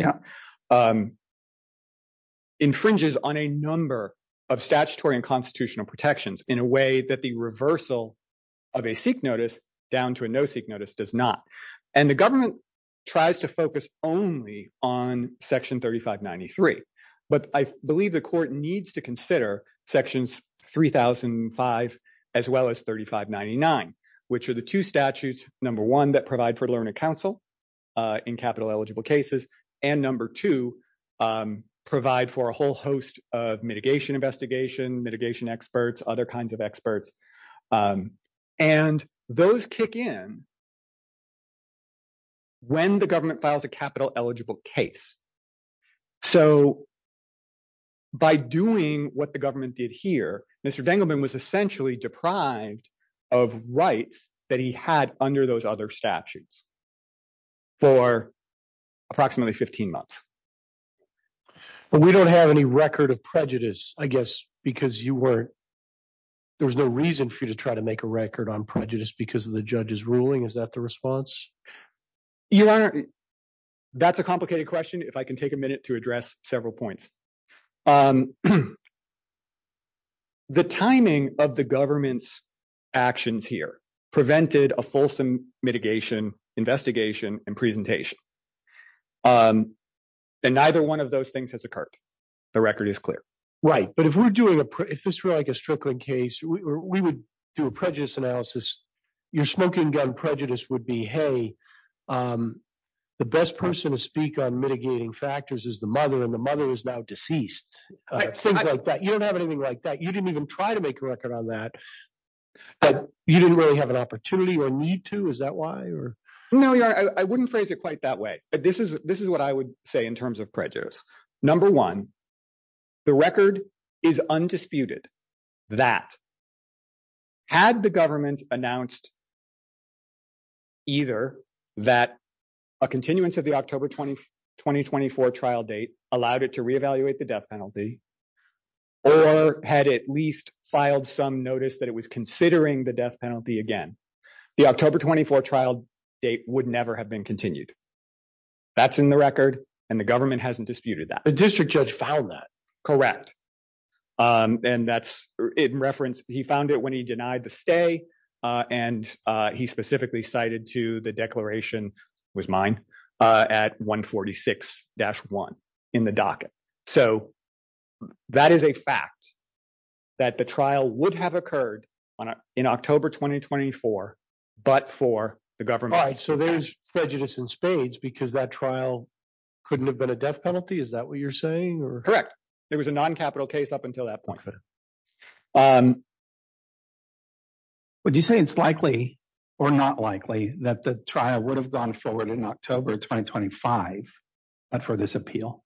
infringes on a number of statutory and constitutional protections in a way that the reversal of a seek notice down to a no-seek notice does not. And the government tries to focus only on Section 3593. But I believe the court needs to consider Sections 3005 as well as 3599, which are the two statutes, number one, that provide for learned counsel in capital eligible cases, and number two, provide for a whole host of mitigation experts, other kinds of experts. And those kick in when the government files a capital eligible case. So by doing what the government did here, Mr. Dengelman was essentially deprived of rights that he had under those other statutes for approximately 15 months. But we don't have any record of prejudice, I guess, because there was no reason for you to try to make a record on prejudice because of the judge's ruling. Is that the response? Your Honor, that's a complicated question. If I can take a minute to address several points. The timing of the government's actions here prevented a fulsome mitigation, investigation, and presentation. And neither one of those things has occurred. The record is clear. Right. But if this were like a Strickland case, we would do a prejudice analysis. Your smoking gun prejudice would be, hey, the best person to speak on mitigating factors is the mother, and the mother is now deceased. Things like that. You don't have anything like that. You didn't even try to make a record on that. But you didn't really have an opportunity or need to. Is that why? Or no, Your Honor, I wouldn't phrase it quite that way. But this is what I would say in terms of prejudice. Number one, the record is undisputed that had the government announced either that a continuance of the October 2024 trial date allowed it to reevaluate the death penalty, or had at least filed some notice that it was considering the death penalty again, the October 24 trial date would never have been continued. That's in the record, and the government hasn't disputed that. The district judge found that. Correct. And that's in reference. He found it when he denied the stay, and he specifically cited to the declaration, was mine, at 146-1 in the docket. So that is a fact that the trial would have occurred in October 2024, but for the government. All right, so there's prejudice in spades because that trial couldn't have been a death penalty. Is that what you're saying? Or correct. It was a non-capital case up until that point. Would you say it's likely or not likely that the trial would have gone forward in October 2025, but for this appeal?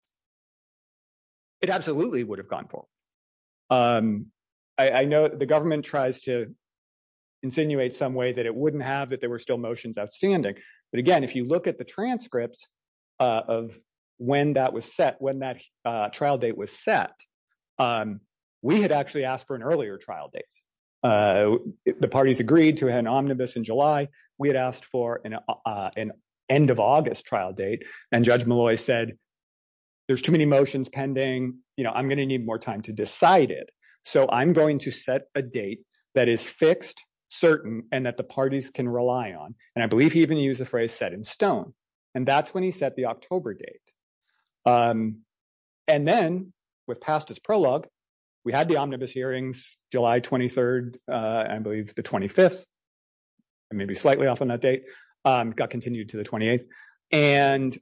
It absolutely would have gone forward. I know the government tries to insinuate some way that it wouldn't have, that there were still motions outstanding. But again, if you look at the transcripts of when that was set, when that trial date was set, we had actually asked for an earlier trial date. The parties agreed to an omnibus in July. We had asked for an end of August trial date, and Judge Malloy said, there's too many motions pending. I'm going to need more time to decide it. So I'm going to set a date that is fixed, certain, and that the parties can rely on. And I believe he even used the phrase set in stone. And that's when he set the October date. And then with past his prologue, we had the omnibus hearings, July 23rd, I believe the 25th, and maybe slightly off on that date, got continued to the 28th. And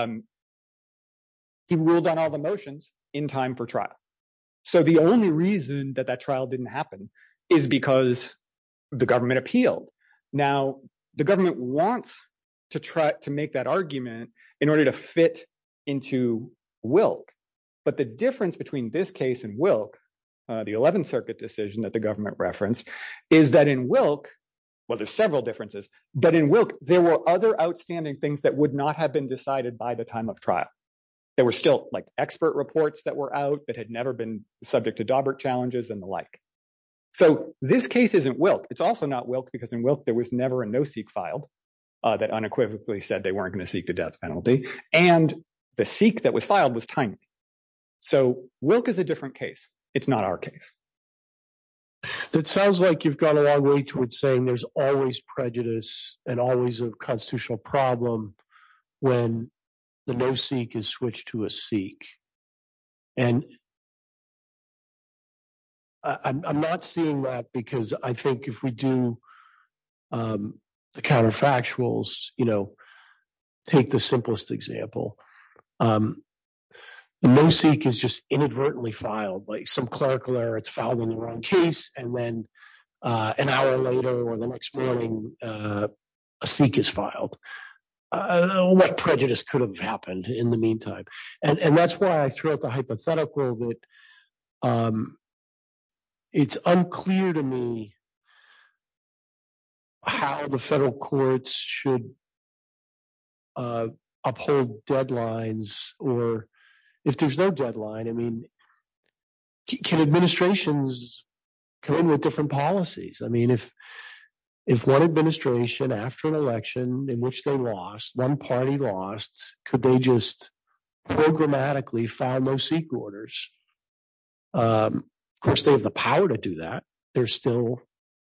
he ruled on all the motions in time for trial. So the only reason that that trial didn't happen is because the government appealed. Now, the government wants to try to make that argument in order to fit into Wilk. But the difference between this case and Wilk, the 11th Circuit decision that the government referenced, is that in Wilk, well, there's several differences, but in Wilk, there were other outstanding things that would not have been decided by the time of trial. There were still like expert reports that were out that had never been subject to Daubert challenges and the like. So this case isn't Wilk. It's also not Wilk because in Wilk, there was never a no-seek filed that unequivocally said they weren't going to seek the death penalty. And the seek that was filed was timely. So Wilk is a different case. It's not our case. That sounds like you've gone a long way towards saying there's always prejudice and always a constitutional problem when the no-seek is switched to a seek. And I'm not seeing that because I think if we do the counterfactuals, take the simplest example. The no-seek is just inadvertently filed, like some clerical error, it's filed in the wrong case, and then an hour later or the next morning, a seek is filed. What prejudice could have happened in the meantime? And that's why I threw out the hypothetical that it's unclear to me how the federal courts should uphold deadlines, or if there's no deadline, I mean, can administrations come in with different policies? I mean, if one administration after an election in which they lost, one party lost, could they just programmatically file no-seek orders? Of course, they have the power to do that. They're still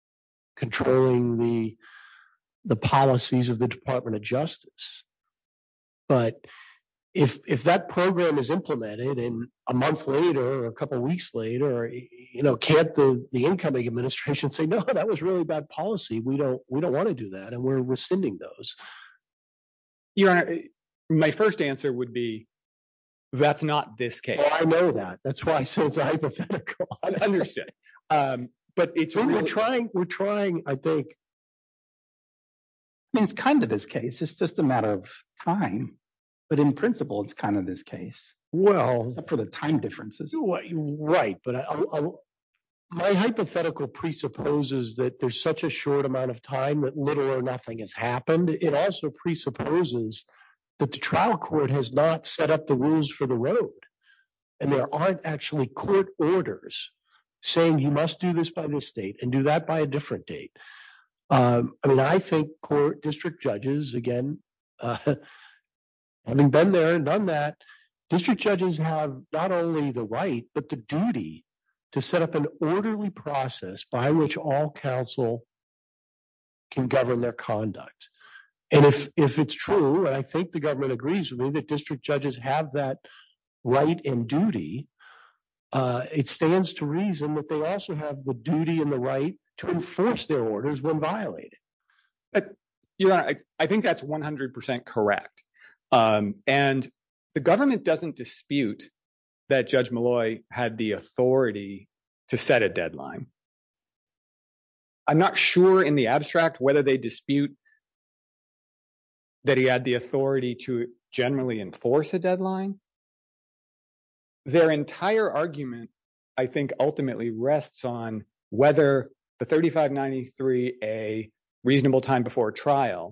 controlling the policies of the Department of Justice. But if that program is implemented and a month later or a couple of weeks later, can't the incoming administration say, no, that was really bad policy. We don't want to do that, and we're rescinding those. Your Honor, my first answer would be that's not this case. Well, I know that. That's why I said it's a hypothetical. I understand. But it's we're trying, I think. I mean, it's kind of this case. It's just a matter of time. But in principle, it's kind of this case. Well, except for the time differences. Right. But my hypothetical presupposes that there's such a short amount of time that little or nothing has happened. It also presupposes that the trial court has not set up the rules for the road. And there aren't actually court orders saying you must do this by this date and do that by a different date. I mean, I think district judges, again, having been there and done that, district judges have not only the right, but the duty to set up an orderly process by which all counsel can govern their conduct. And if it's true, and I think the government agrees with me, that district judges have that right and duty, it stands to reason that they also have the duty and the right to enforce their orders when violated. Your Honor, I think that's 100% correct. And the government doesn't dispute that Judge Malloy had the authority to set a deadline. I'm not sure in the abstract whether they dispute that he had the authority to generally enforce a deadline. Their entire argument, I think, ultimately rests on whether the 3593A reasonable time before trial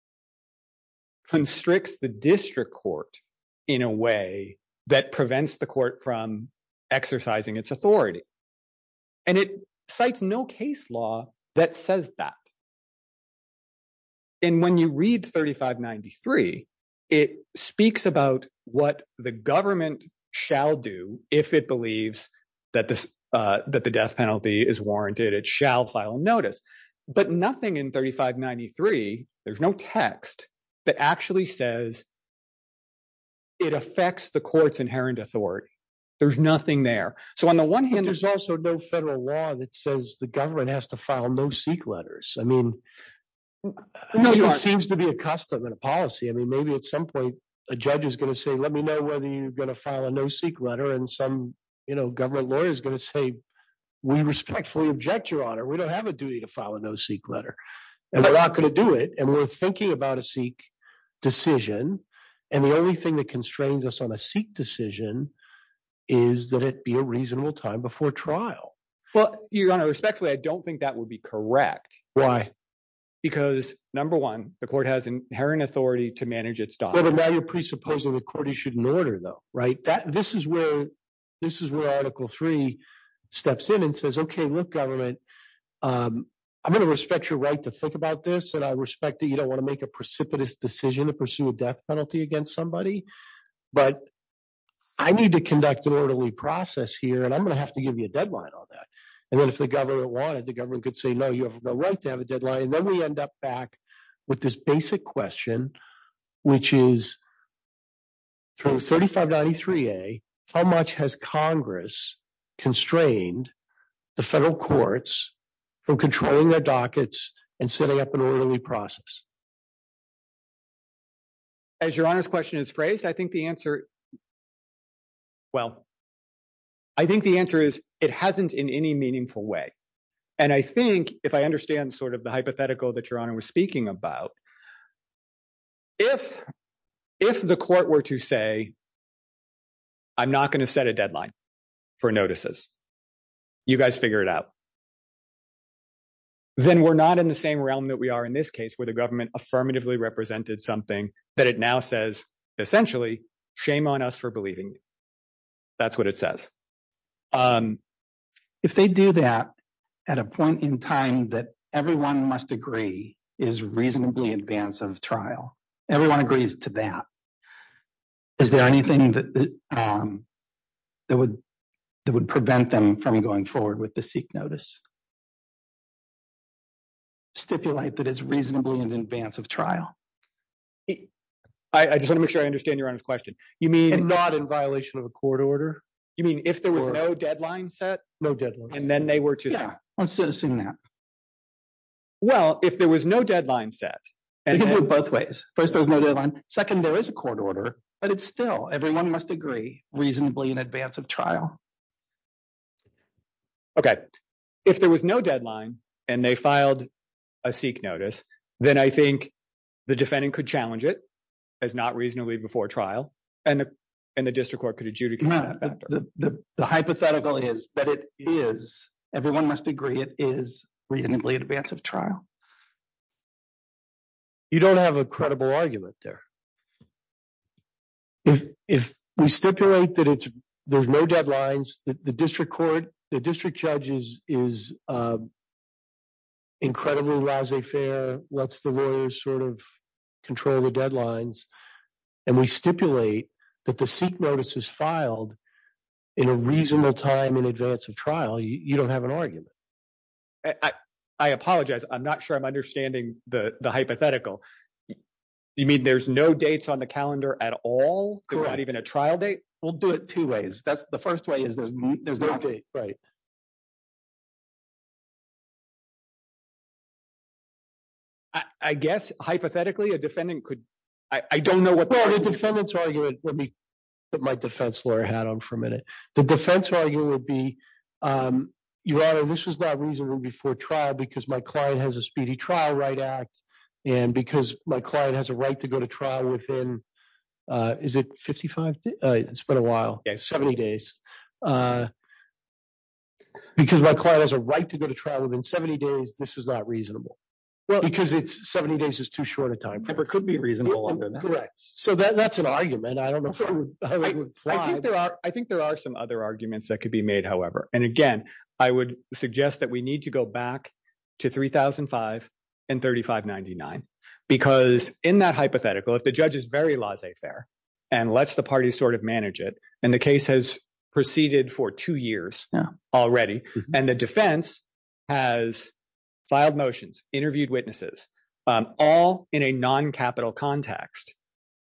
constricts the district court in a way that prevents the court from exercising its authority. And it cites no case law that says that. And when you read 3593, it speaks about what the government shall do if it believes that the death penalty is warranted. It shall file a notice. But nothing in 3593, there's no text that actually says it affects the court's inherent authority. There's nothing there. So on the one hand, there's also no federal law that says the government has to file no-seek letters. I mean, it seems to be a custom and a policy. I mean, maybe at some point a judge is going to say, let me know whether you're going to file a no-seek letter. And some, government lawyer is going to say, we respectfully object, Your Honor. We don't have a duty to file a no-seek letter. And we're not going to do it. And we're thinking about a seek decision. And the only thing that constrains us on a seek decision is that it be a reasonable time before trial. Well, Your Honor, respectfully, I don't think that would be correct. Why? Because number one, the court has inherent authority to manage its docket. Well, but now you're presupposing the court issued an order, though, right? This is where Article 3 steps in and says, okay, look, government, I'm going to respect your right to think about this, and I respect that you don't want to make a precipitous decision to pursue a death penalty against somebody, but I need to conduct an orderly process here, and I'm going to have to give you a deadline on that. And then if the government wanted, the government could say, no, you have no right to have a deadline. And then we end up back with this basic question, which is through 3593A, how much has Congress constrained the federal courts from controlling their dockets and setting up an orderly process? As Your Honor's question is phrased, I think the answer is it hasn't in any meaningful way. And I think, if I understand sort of the hypothetical that Your Honor was speaking about, if the court were to say, I'm not going to set a deadline for notices, you guys figure it out, then we're not in the same realm that we are in this case, where the government affirmatively represented something that it now says, essentially, shame on us for believing you. That's what it says. If they do that at a point in time that everyone must agree is reasonably in advance of trial, everyone agrees to that, is there anything that would prevent them from going forward with the seek notice? Stipulate that it's reasonably in advance of trial. I just want to make sure I understand Your Honor's question. You mean, and not in violation of a court order? You mean if there was no deadline set? No deadline. And then they were to... Yeah, let's assume that. Well, if there was no deadline set... You can do it both ways. First, there's no deadline. Second, there is a court order, but it's still, everyone must agree, reasonably in advance of trial. Okay. If there was no deadline and they filed a seek notice, then I think the defendant could challenge it as not reasonably before trial, and the district court could adjudicate that factor. The hypothetical is that it is, everyone must agree it is reasonably in advance of trial. You don't have a credible argument there. If we stipulate that there's no deadlines, the district judge is incredibly laissez-faire, lets the lawyers sort of control the deadlines, and we stipulate that the seek notice is filed in a reasonable time in advance of trial, you don't have an argument. I apologize. I'm not sure I'm understanding the hypothetical. You mean there's no dates on the calendar at all? Correct. Not even a trial date? We'll do it two ways. That's the first way is there's no date. Right. I guess hypothetically a defendant could, I don't know what. Well, the defendant's argument, let me put my defense lawyer hat on for a minute. The defense argument would be, Your Honor, this was not reasonable before trial because my client has a Speedy Trial Right Act, and because my client has a right to go to trial within, is it 55? It's been a while. Yeah. 70 days. Because my client has a right to go to trial within 70 days, this is not reasonable. Well, because it's 70 days is too short a time. It could be reasonable under that. Correct. So that's an argument. I don't know how it would fly. I think there are some other arguments that could be made, however. And again, I would suggest that we need to go back to 3005 and 3599, because in that hypothetical, if the judge is very laissez-faire and lets the parties sort of manage it, and the case has proceeded for 2 years already, and the defense has filed motions, interviewed witnesses, all in a non-capital context,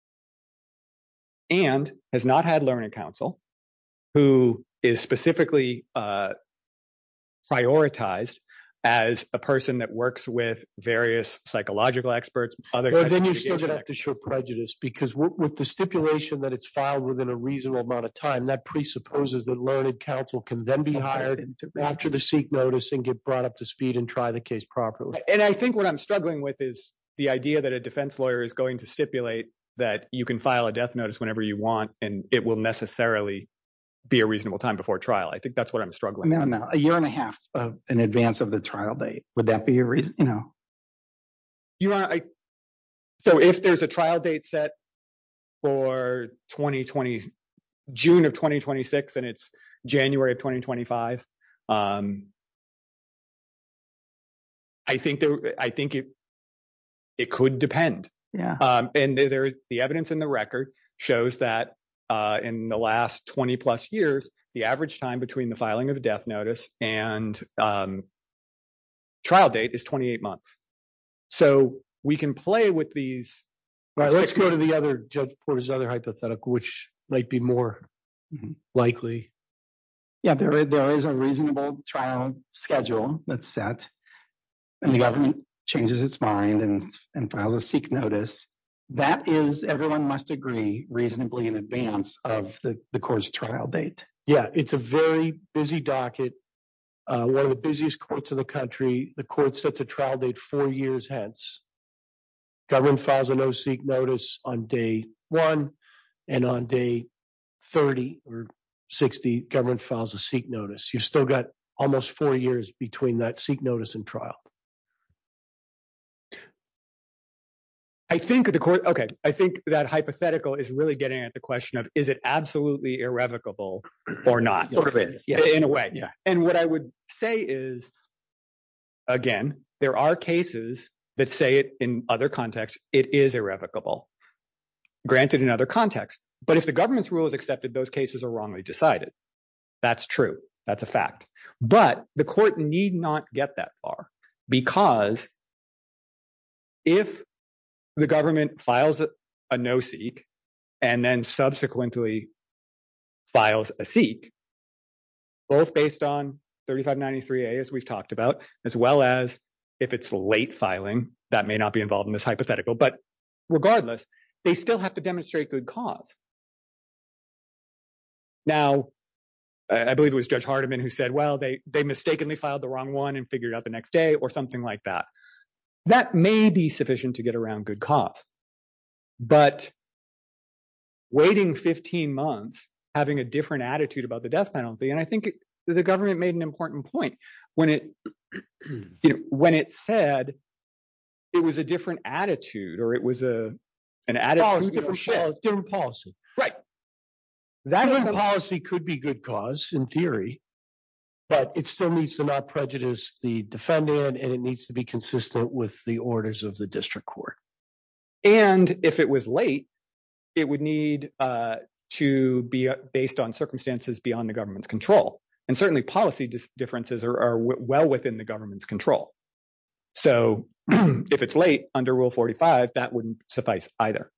and has not had learning counsel, who is specifically prioritized as a person that works with various psychological experts, then you're still going to have to show prejudice, because with the stipulation that it's filed within a reasonable amount of time, that presupposes that learned counsel can then be hired after the seek notice and get brought up to speed and try the case properly. And I think what I'm struggling with is the idea that a defense lawyer is going to stipulate that you can file a death notice whenever you want, and it will necessarily be a reasonable time before trial. I think that's what I'm struggling with. No, a year and a half in advance of the trial date. Would that be a reason? So if there's a trial date set for June of 2026 and it's January of 2025, I think it could depend. Yeah. And the evidence in the record shows that in the last 20 plus years, the average time between the filing of a death notice and trial date is 28 months. So we can play with these. All right, let's go to the other, Judge Porter's other hypothetical, which might be more likely. Yeah, there is a reasonable trial schedule that's set, and the government changes its mind and files a seek notice. That is, everyone must agree reasonably in advance of the court's trial date. Yeah, it's a very busy docket. One of the busiest courts in the country. The court sets a trial date 4 years hence. Government files a no-seek notice on day 1, and on day 30 or 60, government files a seek notice. You've still got almost 4 years between that seek notice and trial. I think that hypothetical is really getting at the question of, is it absolutely irrevocable or not? Sort of is, yeah. In a way. Yeah. And what I would say is, again, there are cases that say it in other contexts, it is irrevocable. Granted in other contexts. But if the government's rule is accepted, those cases are wrongly decided. That's true. That's a fact. But the court need not get that far, because if the government files a no-seek and then subsequently files a seek, both based on 3593A, as we've talked about, as well as if it's late filing, that may not be involved in this hypothetical. But regardless, they still have to demonstrate good cause. Now, I believe it was Judge Hardiman who said, well, they mistakenly filed the wrong one and figured it out the next day or something like that. That may be sufficient to get around good cause. But waiting 15 months, having a different attitude about the death penalty, and I think the government made an important point when it said it was a different attitude, or it was an attitude, different policy. Right. Different policy could be good cause in theory, but it still needs to not prejudice the defendant, and it needs to be consistent with the orders of the district court. And if it was late, it would need to be based on circumstances beyond the government's control. And certainly policy differences are well within the government's control. So if it's late under Rule 45, that wouldn't suffice either.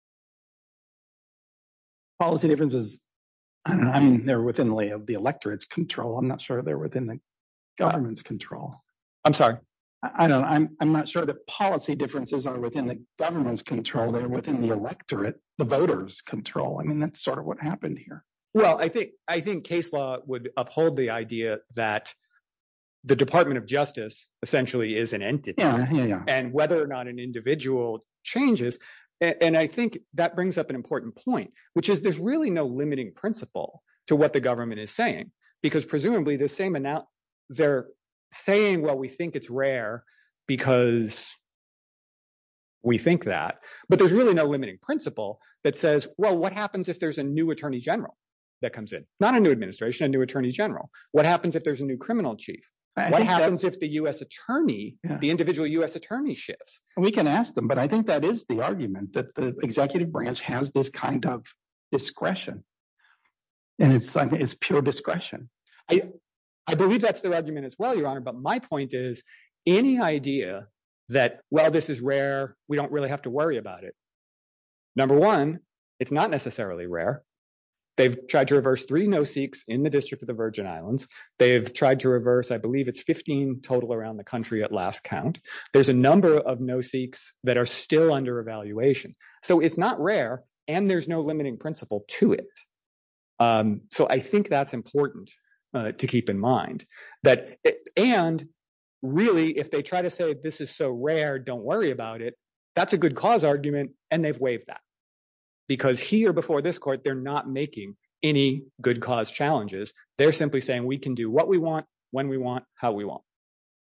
Policy differences, I don't know, I mean, they're within the electorate's control. I'm not sure they're within the government's control. I'm sorry. I'm not sure that policy differences are within the government's control. They're within the electorate, the voters' control. I mean, that's sort of what happened here. Well, I think case law would uphold the idea that the Department of Justice essentially is an entity. Yeah. And whether or not an individual changes, and I think that brings up an important point, which is there's really no limiting principle to what the government is saying, because presumably they're saying, well, we think it's rare because we think that, but there's really no limiting principle that says, well, what happens if there's a new attorney general that comes in? Not a new administration, a new attorney general. What happens if there's a new criminal chief? What happens if the U.S. attorney, the individual U.S. attorney shifts? We can ask them, but I think that is the argument, that the executive branch has this kind of discretion. And it's pure discretion. I believe that's their argument as well, Your Honor. But my point is, any idea that, well, this is rare, we don't really have to worry about it. Number one, it's not necessarily rare. They've tried to reverse 3 no-seeks in the District of the Virgin Islands. They've tried to reverse, I believe it's 15 total around the country at last count. There's a number of no-seeks that are still under evaluation. So it's not rare, and there's no limiting principle to it. So I think that's important to keep in mind. And really, if they try to say this is so rare, don't worry about it, that's a good cause argument, and they've waived that. Because here before this court, they're not making any good cause challenges. They're simply saying we can do what we want, when we want, how we want.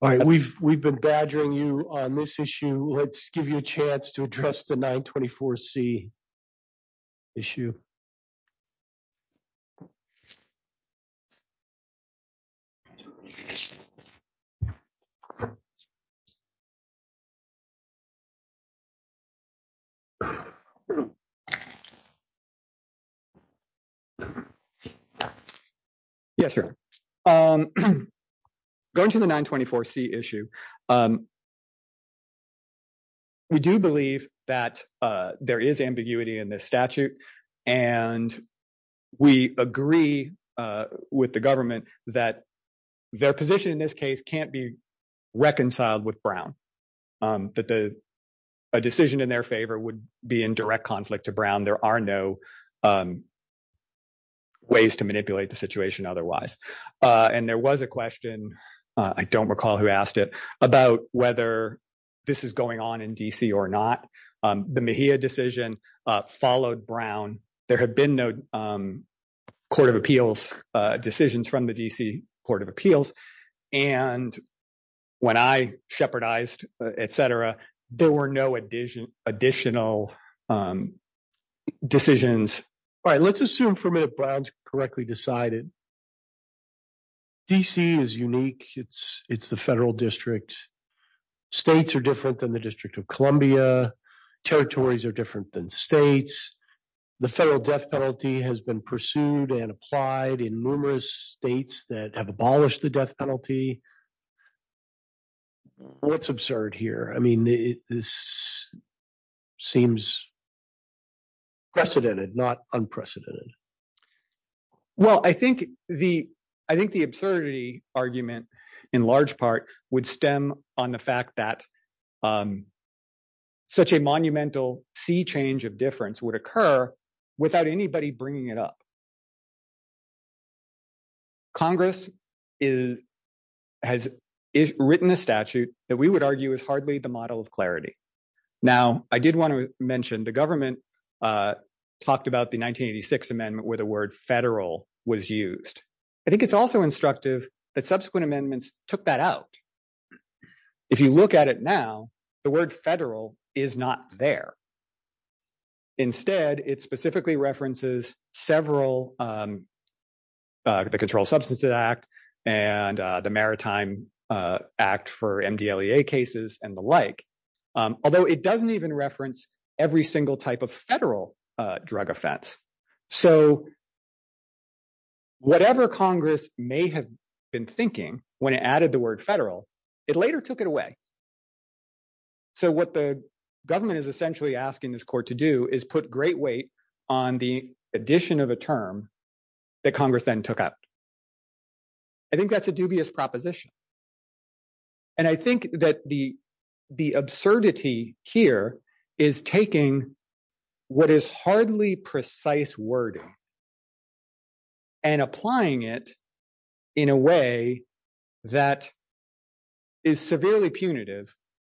All right, we've been badgering you on this issue. Let's give you a chance to address the 924C issue. Yes, sir. Going to the 924C issue, we do believe that there is ambiguity in this statute, and we agree with the government that their position in this case can't be reconciled with Brown, that a decision in their favor would be in direct conflict to Brown. There are no ways to manipulate the situation otherwise. And there was a question, I don't recall who asked it, about whether this is going on in D.C. or not. The Mejia decision followed Brown. There have been no Court of Appeals decisions from the D.C. Court of Appeals. And when I shepherdized, et cetera, there were no additional decisions. All right, let's assume for a minute Brown's correctly decided. D.C. is unique. It's the federal district. States are different than the District of Columbia. Territories are different than states. The federal death penalty has been pursued and applied in numerous states that have abolished the death penalty. What's absurd here? I mean, this seems precedented, not unprecedented. Well, I think the absurdity argument, in large part, would stem on the fact that such a monumental sea change of difference would occur without anybody bringing it up. Congress has written a statute that we would argue is hardly the model of clarity. Now, I did want to mention the government talked about the 1986 amendment where the word federal was used. I think it's also instructive that subsequent amendments took that out. If you look at it now, the word federal is not there. Instead, it specifically references several, the Controlled Substances Act and the Maritime Act for MDLEA cases and the like, although it doesn't even reference every single type of federal drug offense. So whatever Congress may have been thinking when it added the word federal, it later took it away. So what the government is essentially asking this court to do is put great weight on the addition of a term that Congress then took out. I think that's a dubious proposition. And I think that the absurdity here is taking what is hardly precise wording and applying it in a way that is severely punitive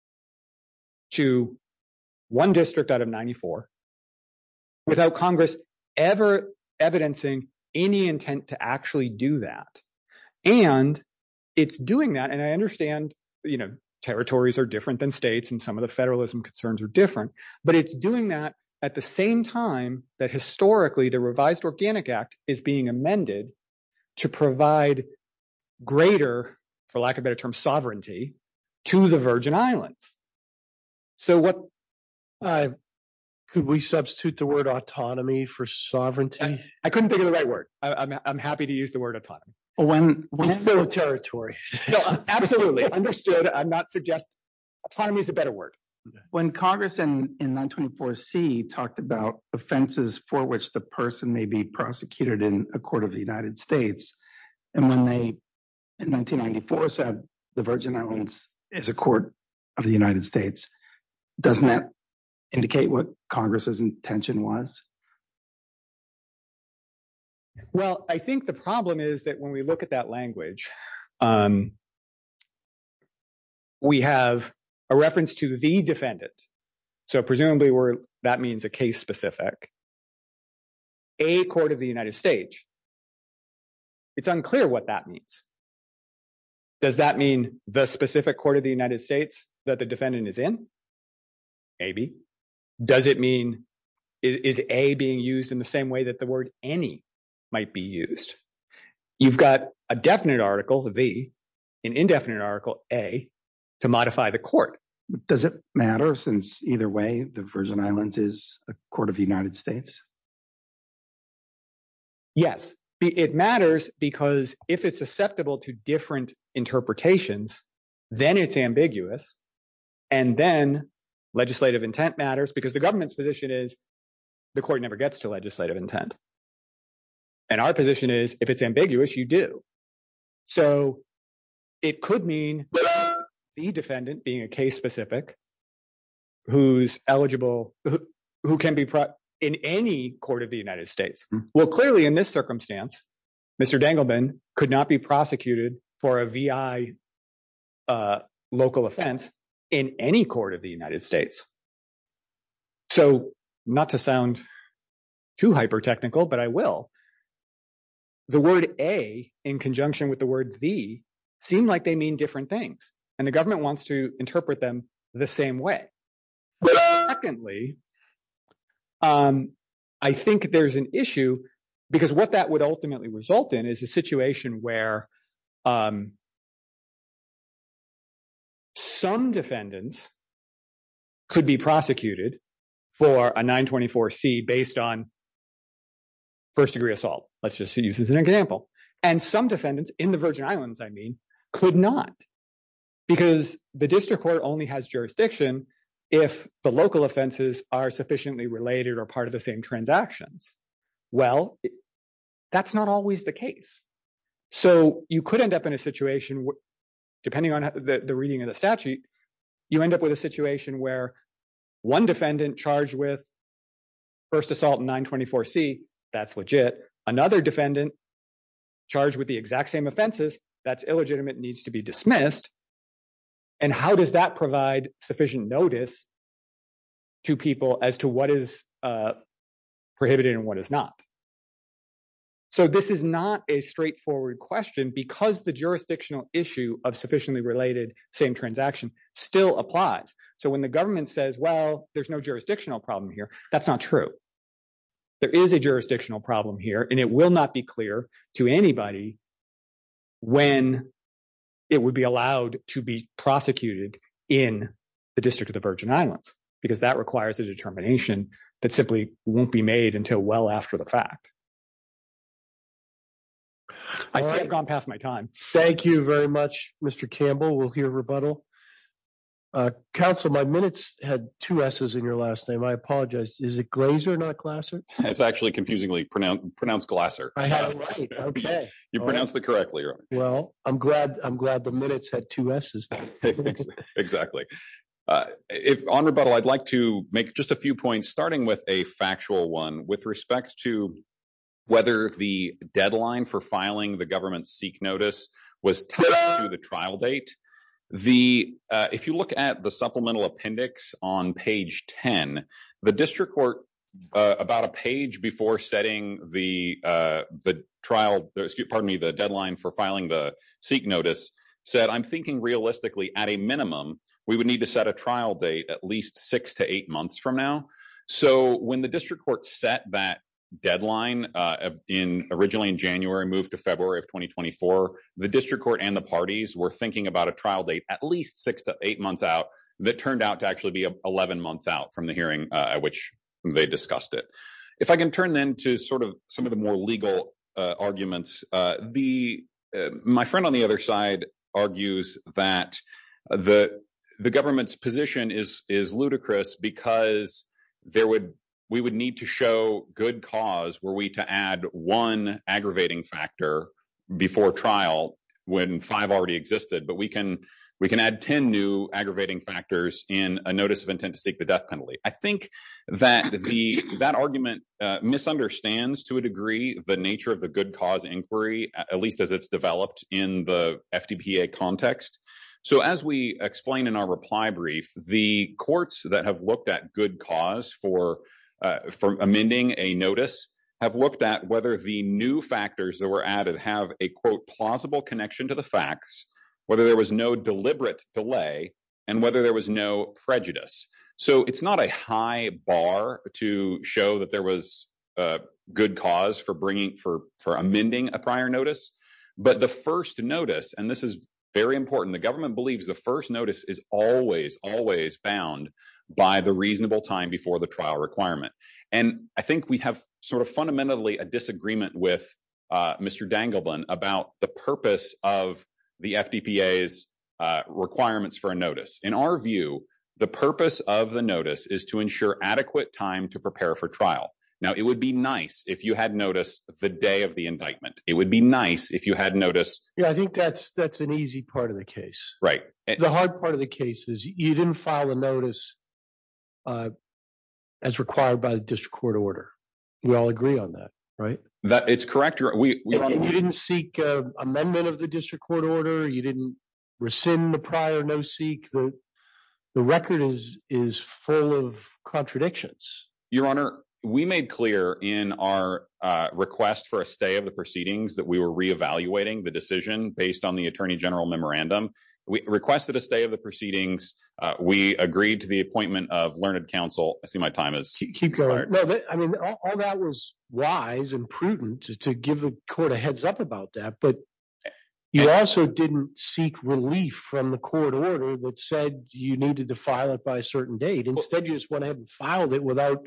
to one district out of 94 without Congress ever evidencing any intent to actually do that. And it's doing that, and I understand, territories are different than states and some of the federalism concerns are different, but it's doing that at the same time that historically the Revised Organic Act is being amended to provide greater, for lack of a better term, sovereignty to the Virgin Islands. So what could we substitute the word autonomy for sovereignty? I couldn't think of the right word. I'm happy to use the word autonomy. When it's still a territory. No, absolutely. Understood. I'm not suggesting autonomy is a better word. When Congress in 924C talked about offenses for which the person may be prosecuted in a court of the United States, and when they in 1994 said the Virgin Islands is a court of the United States, doesn't that indicate what Congress's intention was? Well, I think the problem is that when we look at that language, we have a reference to the defendant. So presumably that means a case specific. A court of the United States. It's unclear what that means. Does that mean the specific court of the United States that the defendant is in? Maybe. Does it mean, is A being used in the same way that the word any might be used? You've got a definite article, the, an indefinite article, A, to modify the court. Does it matter since either way, the Virgin Islands is a court of the United States? Yes, it matters because if it's susceptible to different interpretations, then it's ambiguous. And then legislative intent matters because the government's position is the court never gets to legislative intent. And our position is if it's ambiguous, you do. So it could mean the defendant being a case specific who's eligible, who can be in any court of the United States. Well, clearly in this circumstance, Mr. Dangleben could not be prosecuted for a VI local offense in any court of the United States. So not to sound too hyper-technical, but I will. The word A in conjunction with the word the seem like they mean different things. And the government wants to interpret them the same way. Secondly, I think there's an issue because what that would ultimately result in is a situation where some defendants could be prosecuted for a 924C based on first-degree assault. Let's just use this as an example. And some defendants in the Virgin Islands, could not. Because the district court only has jurisdiction if the local offenses are sufficiently related or part of the same transactions. Well, that's not always the case. So you could end up in a situation, depending on the reading of the statute, you end up with a situation where one defendant charged with first assault in 924C, that's legit. Another defendant charged with the exact same offenses, that's illegitimate, needs to be dismissed. And how does that provide sufficient notice to people as to what is prohibited and what is not? So this is not a straightforward question because the jurisdictional issue of sufficiently related same transaction still applies. So when the government says, well, there's no jurisdictional problem here, that's not true. There is a jurisdictional problem here, and it will not be clear to anybody when it would be allowed to be prosecuted in the District of the Virgin Islands, because that requires a determination that simply won't be made until well after the fact. I see I've gone past my time. Thank you very much, Mr. Campbell. We'll hear rebuttal. Counsel, my minutes had two S's in your last name. I apologize. Is it Glazer, not Glasser? It's actually confusingly pronounced Glasser. I had it right. Okay. You pronounced it correctly, Your Honor. Well, I'm glad the minutes had two S's. Exactly. If on rebuttal, I'd like to make just a few points, starting with a factual one with respect to whether the deadline for filing the government's seek notice was tied to the trial date. If you look at the supplemental appendix on page 10, the district court, about a page before setting the deadline for filing the seek notice, said, I'm thinking realistically, at a minimum, we would need to set a trial date at least 6 to 8 months from now. So when the district court set that deadline originally in January, moved to February of 2024, the district court and the parties were thinking about a trial date at least 6 to 8 months out that turned out to actually be 11 months out from the hearing at which they discussed it. If I can turn then to sort of some of the more legal arguments, my friend on the other side argues that the government's position is ludicrous because we would need to show good cause were we to add one aggravating factor before trial when 5 already existed, but we can add 10 new aggravating factors in a notice of intent to seek the death penalty. I think that that argument misunderstands to a degree the nature of the good cause inquiry, at least as it's developed in the FDPA context. So as we explain in our reply brief, the courts that have looked at good cause for amending a notice have looked at whether the new factors that were added have a, quote, plausible connection to the facts whether there was no deliberate delay, and whether there was no prejudice. So it's not a high bar to show that there was good cause for amending a prior notice. But the first notice, and this is very important, the government believes the first notice is always bound by the reasonable time before the trial requirement. And I think we have sort of fundamentally a disagreement with Mr. Danglebin about the purpose of the FDPA's requirements for a notice. In our view, the purpose of the notice is to ensure adequate time to prepare for trial. Now, it would be nice if you had notice the day of the indictment. It would be nice if you had notice. Yeah, I think that's an easy part of the case. Right. The hard part of the case is you didn't file a notice as required by the district court order. We all agree on that, right? That it's correct. And you didn't seek amendment of the district court order. You didn't rescind the prior no-seek. The record is full of contradictions. Your Honor, we made clear in our request for a stay of the proceedings that we were reevaluating the decision based on the Attorney General memorandum. We requested a stay of the proceedings. We agreed to the appointment of learned counsel. I see my time is keep going. No, I mean, all that was wise and prudent to give the court a heads up about that. But you also didn't seek relief from the court order that said you needed to file it by a certain date. Instead, you just went ahead and filed it without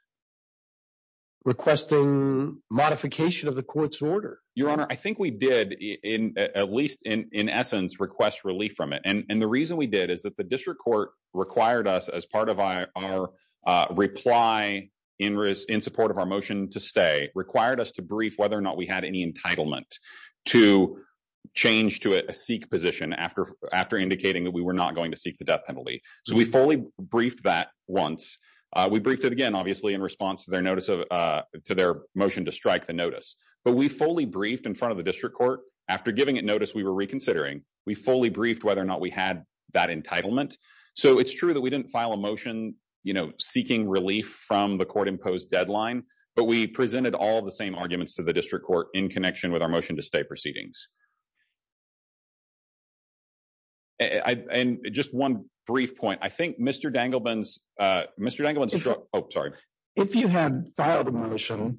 requesting modification of the court's order. Your Honor, I think we did, at least in essence, request relief from it. And the reason we did is that the district court required us, as part of our reply in support of our motion to stay, required us to brief whether or not we had any entitlement to change to a seek position after indicating that we were not going to seek the death penalty. So we fully briefed that once. We briefed it again, obviously, in response to their notice to their motion to strike the notice. But we fully briefed in front of the district court after giving it notice we were reconsidering. We fully briefed whether or not we had that entitlement. So it's true that we didn't file a motion, seeking relief from the court-imposed deadline, but we presented all the same arguments to the district court in connection with our motion to stay proceedings. And just one brief point. I think Mr. Danglebin's oh, sorry. If you had filed a motion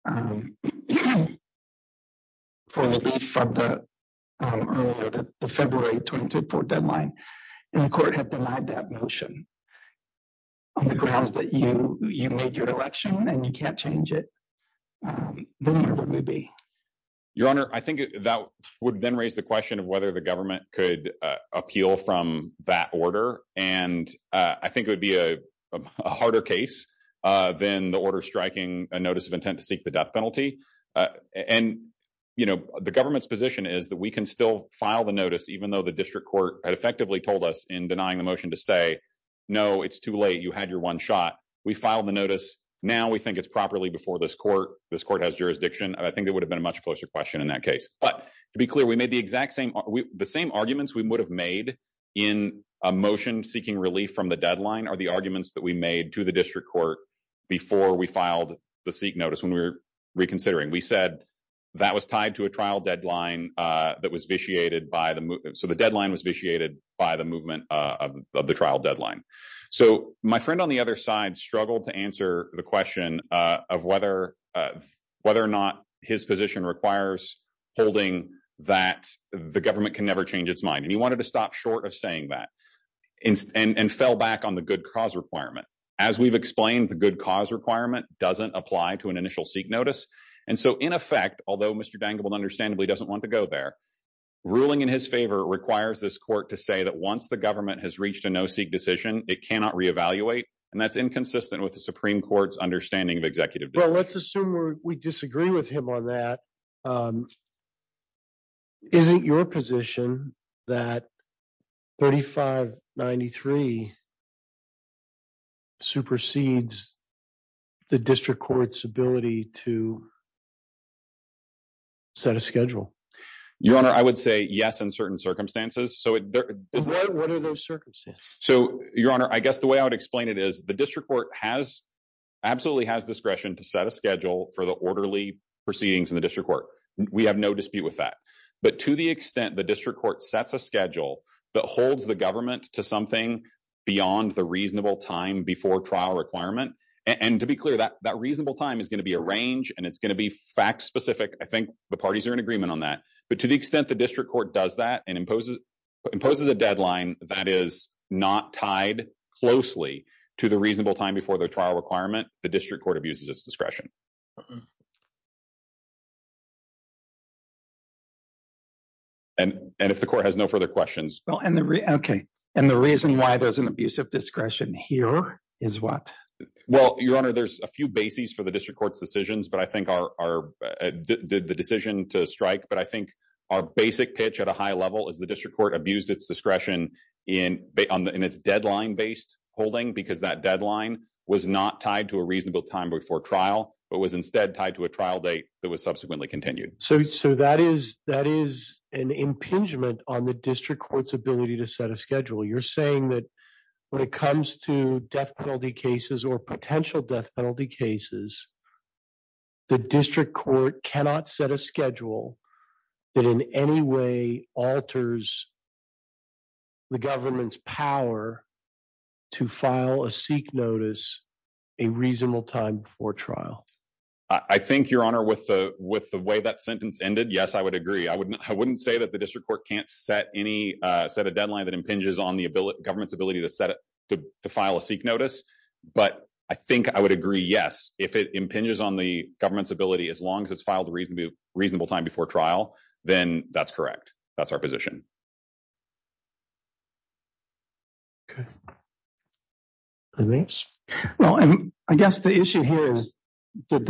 for relief from the earlier, the February 2024 deadline, and the court had denied that motion on the grounds that you made your election and you can't change it, then where would we be? Your Honor, I think that would then raise the question of whether the government could appeal from that order. And I think it would be a harder case than the order striking a notice of intent to seek the death penalty. And the government's position is that we can still file the notice, even though the district court had effectively told us in denying the motion to stay, no, it's too late. You had your one shot. We filed the notice. Now we think it's properly before this court. This court has jurisdiction. I think it would have been a much closer question in that case. But to be clear, we made the same arguments we would have made in a motion seeking relief from the deadline are the arguments that we made to the district court before we filed the seek notice when we were reconsidering. We said that was tied to a trial deadline that was vitiated by so the deadline was vitiated by the movement of the trial deadline. So my friend on the other side struggled to answer the question of whether or not his position requires holding that the government can never change its mind. And he wanted to stop short of saying that and fell back on the good cause requirement. As we've explained, the good cause requirement doesn't apply to an initial seek notice. And so in effect, although Mr. Danglebin understandably doesn't want to go there, ruling in his favor requires this court to say that once the government has reached a no-seek decision, it cannot reevaluate. And that's inconsistent with the Supreme Court's understanding of executive decision. Well, let's assume we disagree with him on that. Isn't your position that 3593 supersedes the district court's ability to set a schedule? Your Honor, I would say yes in certain circumstances. So what are those circumstances? So, Your Honor, I guess the way I would explain it is the district court absolutely has discretion to set a schedule for the orderly proceedings in the district court. We have no dispute with that. But to the extent the district court sets a schedule that holds the government to something beyond the reasonable time before trial requirement, and to be clear, that reasonable time is going to be a range and it's going to be fact specific. I think the parties are in agreement on that. But to the extent the district court does that and imposes a deadline that is not tied closely to the reasonable time before the trial requirement, the district court abuses its discretion. And if the court has no further questions. Well, and the reason why there's an abuse of discretion here is what? Well, Your Honor, there's a few bases for the district court's decisions, but I think the decision to strike. But I think our basic pitch at a high level is the district court abused its discretion in its deadline-based holding, because that deadline was not tied to a reasonable time before trial, but was instead tied to a trial date that was subsequently continued. So that is an impingement on the district court's ability to set a schedule. You're saying that when it comes to death penalty cases or potential death penalty cases, the district court cannot set a schedule that in any way alters the government's power to file a seek notice a reasonable time before trial. I think, Your Honor, with the way that sentence ended, yes, I would agree. I wouldn't say that the district court can't set a deadline that impinges on the government's ability to file a seek notice. But I think I would agree, yes, if it impinges on the government's ability, as long as it's filed a reasonable time before trial, then that's correct. That's our position. Okay. Well, and I guess the issue here is, did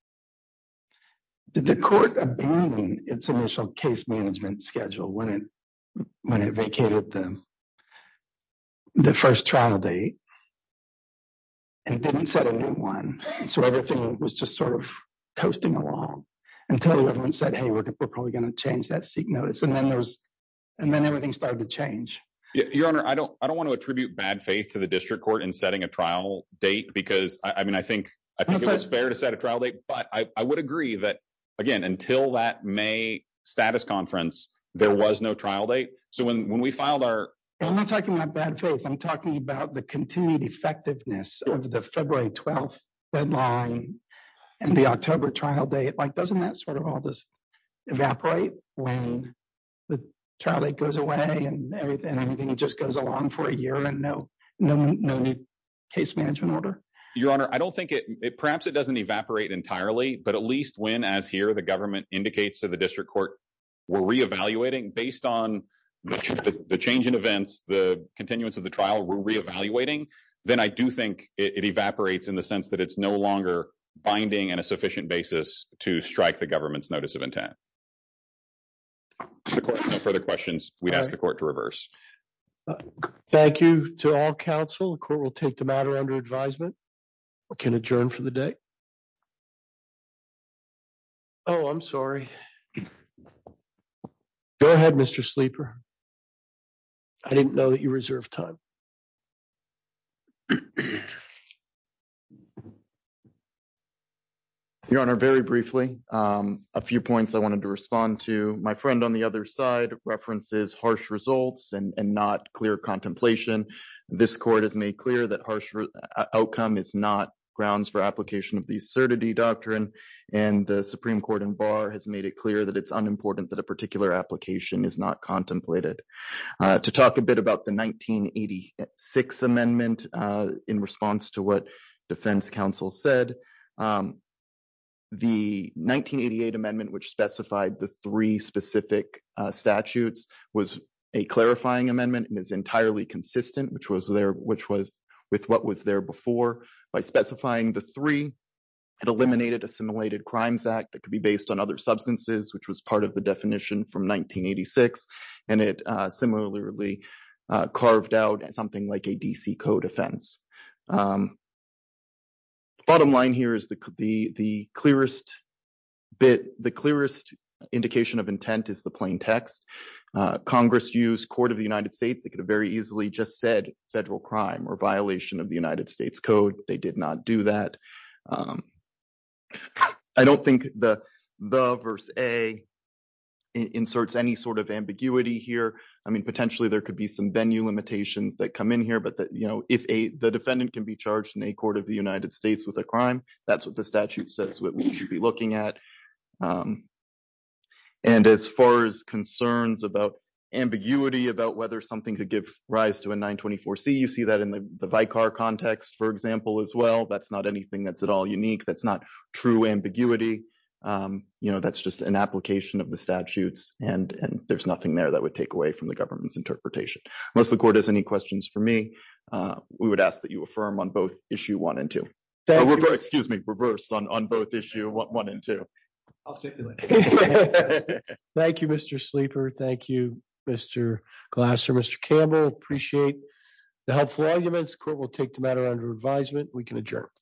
the court abandon its initial case management schedule when it vacated the first trial date and didn't set a new one? So everything was just sort of coasting along until everyone said, "Hey, we're probably going to change that seek notice," and then everything started to change. Your Honor, I don't want to attribute bad faith to the district court in setting a trial date, because I think it was fair to set a trial date, but I would agree that, again, until that May status conference, there was no trial date. So when we filed our... I'm not talking about bad faith. I'm talking about the continued effectiveness of the February 12th deadline and the October trial date. Like, doesn't that sort of all just evaporate when the trial date goes away and everything just goes along for a year and no new case management order? Your Honor, I don't think perhaps it doesn't evaporate entirely, but at least when, as here, the government indicates to the district court, we're reevaluating based on the change in events, the continuance of the trial, we're reevaluating, then I do think it evaporates in the sense that it's no longer binding and a sufficient basis to strike the government's notice of intent. If the court has no further questions, we'd ask the court to reverse. Thank you to all counsel. The court will take the matter under advisement. We can adjourn for the day. Oh, I'm sorry. Go ahead, Mr. Sleeper. I didn't know that you reserved time. Your Honor, very briefly, a few points I wanted to respond to. My friend on the other side references harsh results and not clear contemplation. This court has made clear that harsh outcome is not grounds for application of the absurdity doctrine, and the Supreme Court in Barr has made it clear that it's unimportant that a particular application is not contemplated. To talk a bit about the 1986 amendment in response to what defense counsel said, the 1988 amendment, which specified the three specific statutes, was a clarifying amendment and is entirely consistent, which was with what was there before. By specifying the three, it eliminated Assimilated Crimes Act that could be based on other substances, which was part of the definition from 1986, and it similarly carved out something like a DC code offense. Bottom line here is the clearest indication of intent is the plain text. Congress used Court of the United States. They could have very easily just said federal crime or violation of the United States Code. They did not do that. I don't think the verse A inserts any sort of ambiguity here. I mean, potentially there could be some venue limitations that come in here, but that, if the defendant can be charged in a court of the United States with a crime, that's what the statute says what we should be looking at. And as far as concerns about ambiguity about whether something could give rise to a 924C, you see that in the Vicar context, for example, as well. That's not anything that's at all unique. That's not true ambiguity. That's just an application of the statutes, and there's nothing there that would take away from the government's interpretation. Unless the court has any questions for me, we would ask that you affirm on both issue 1 and 2. Reverse on both issue 1 and 2. I'll stipulate. Thank you, Mr. Sleeper. Thank you, Mr. Glasser. Mr. Campbell, appreciate the helpful arguments. The court will take the matter under advisement. We can adjourn.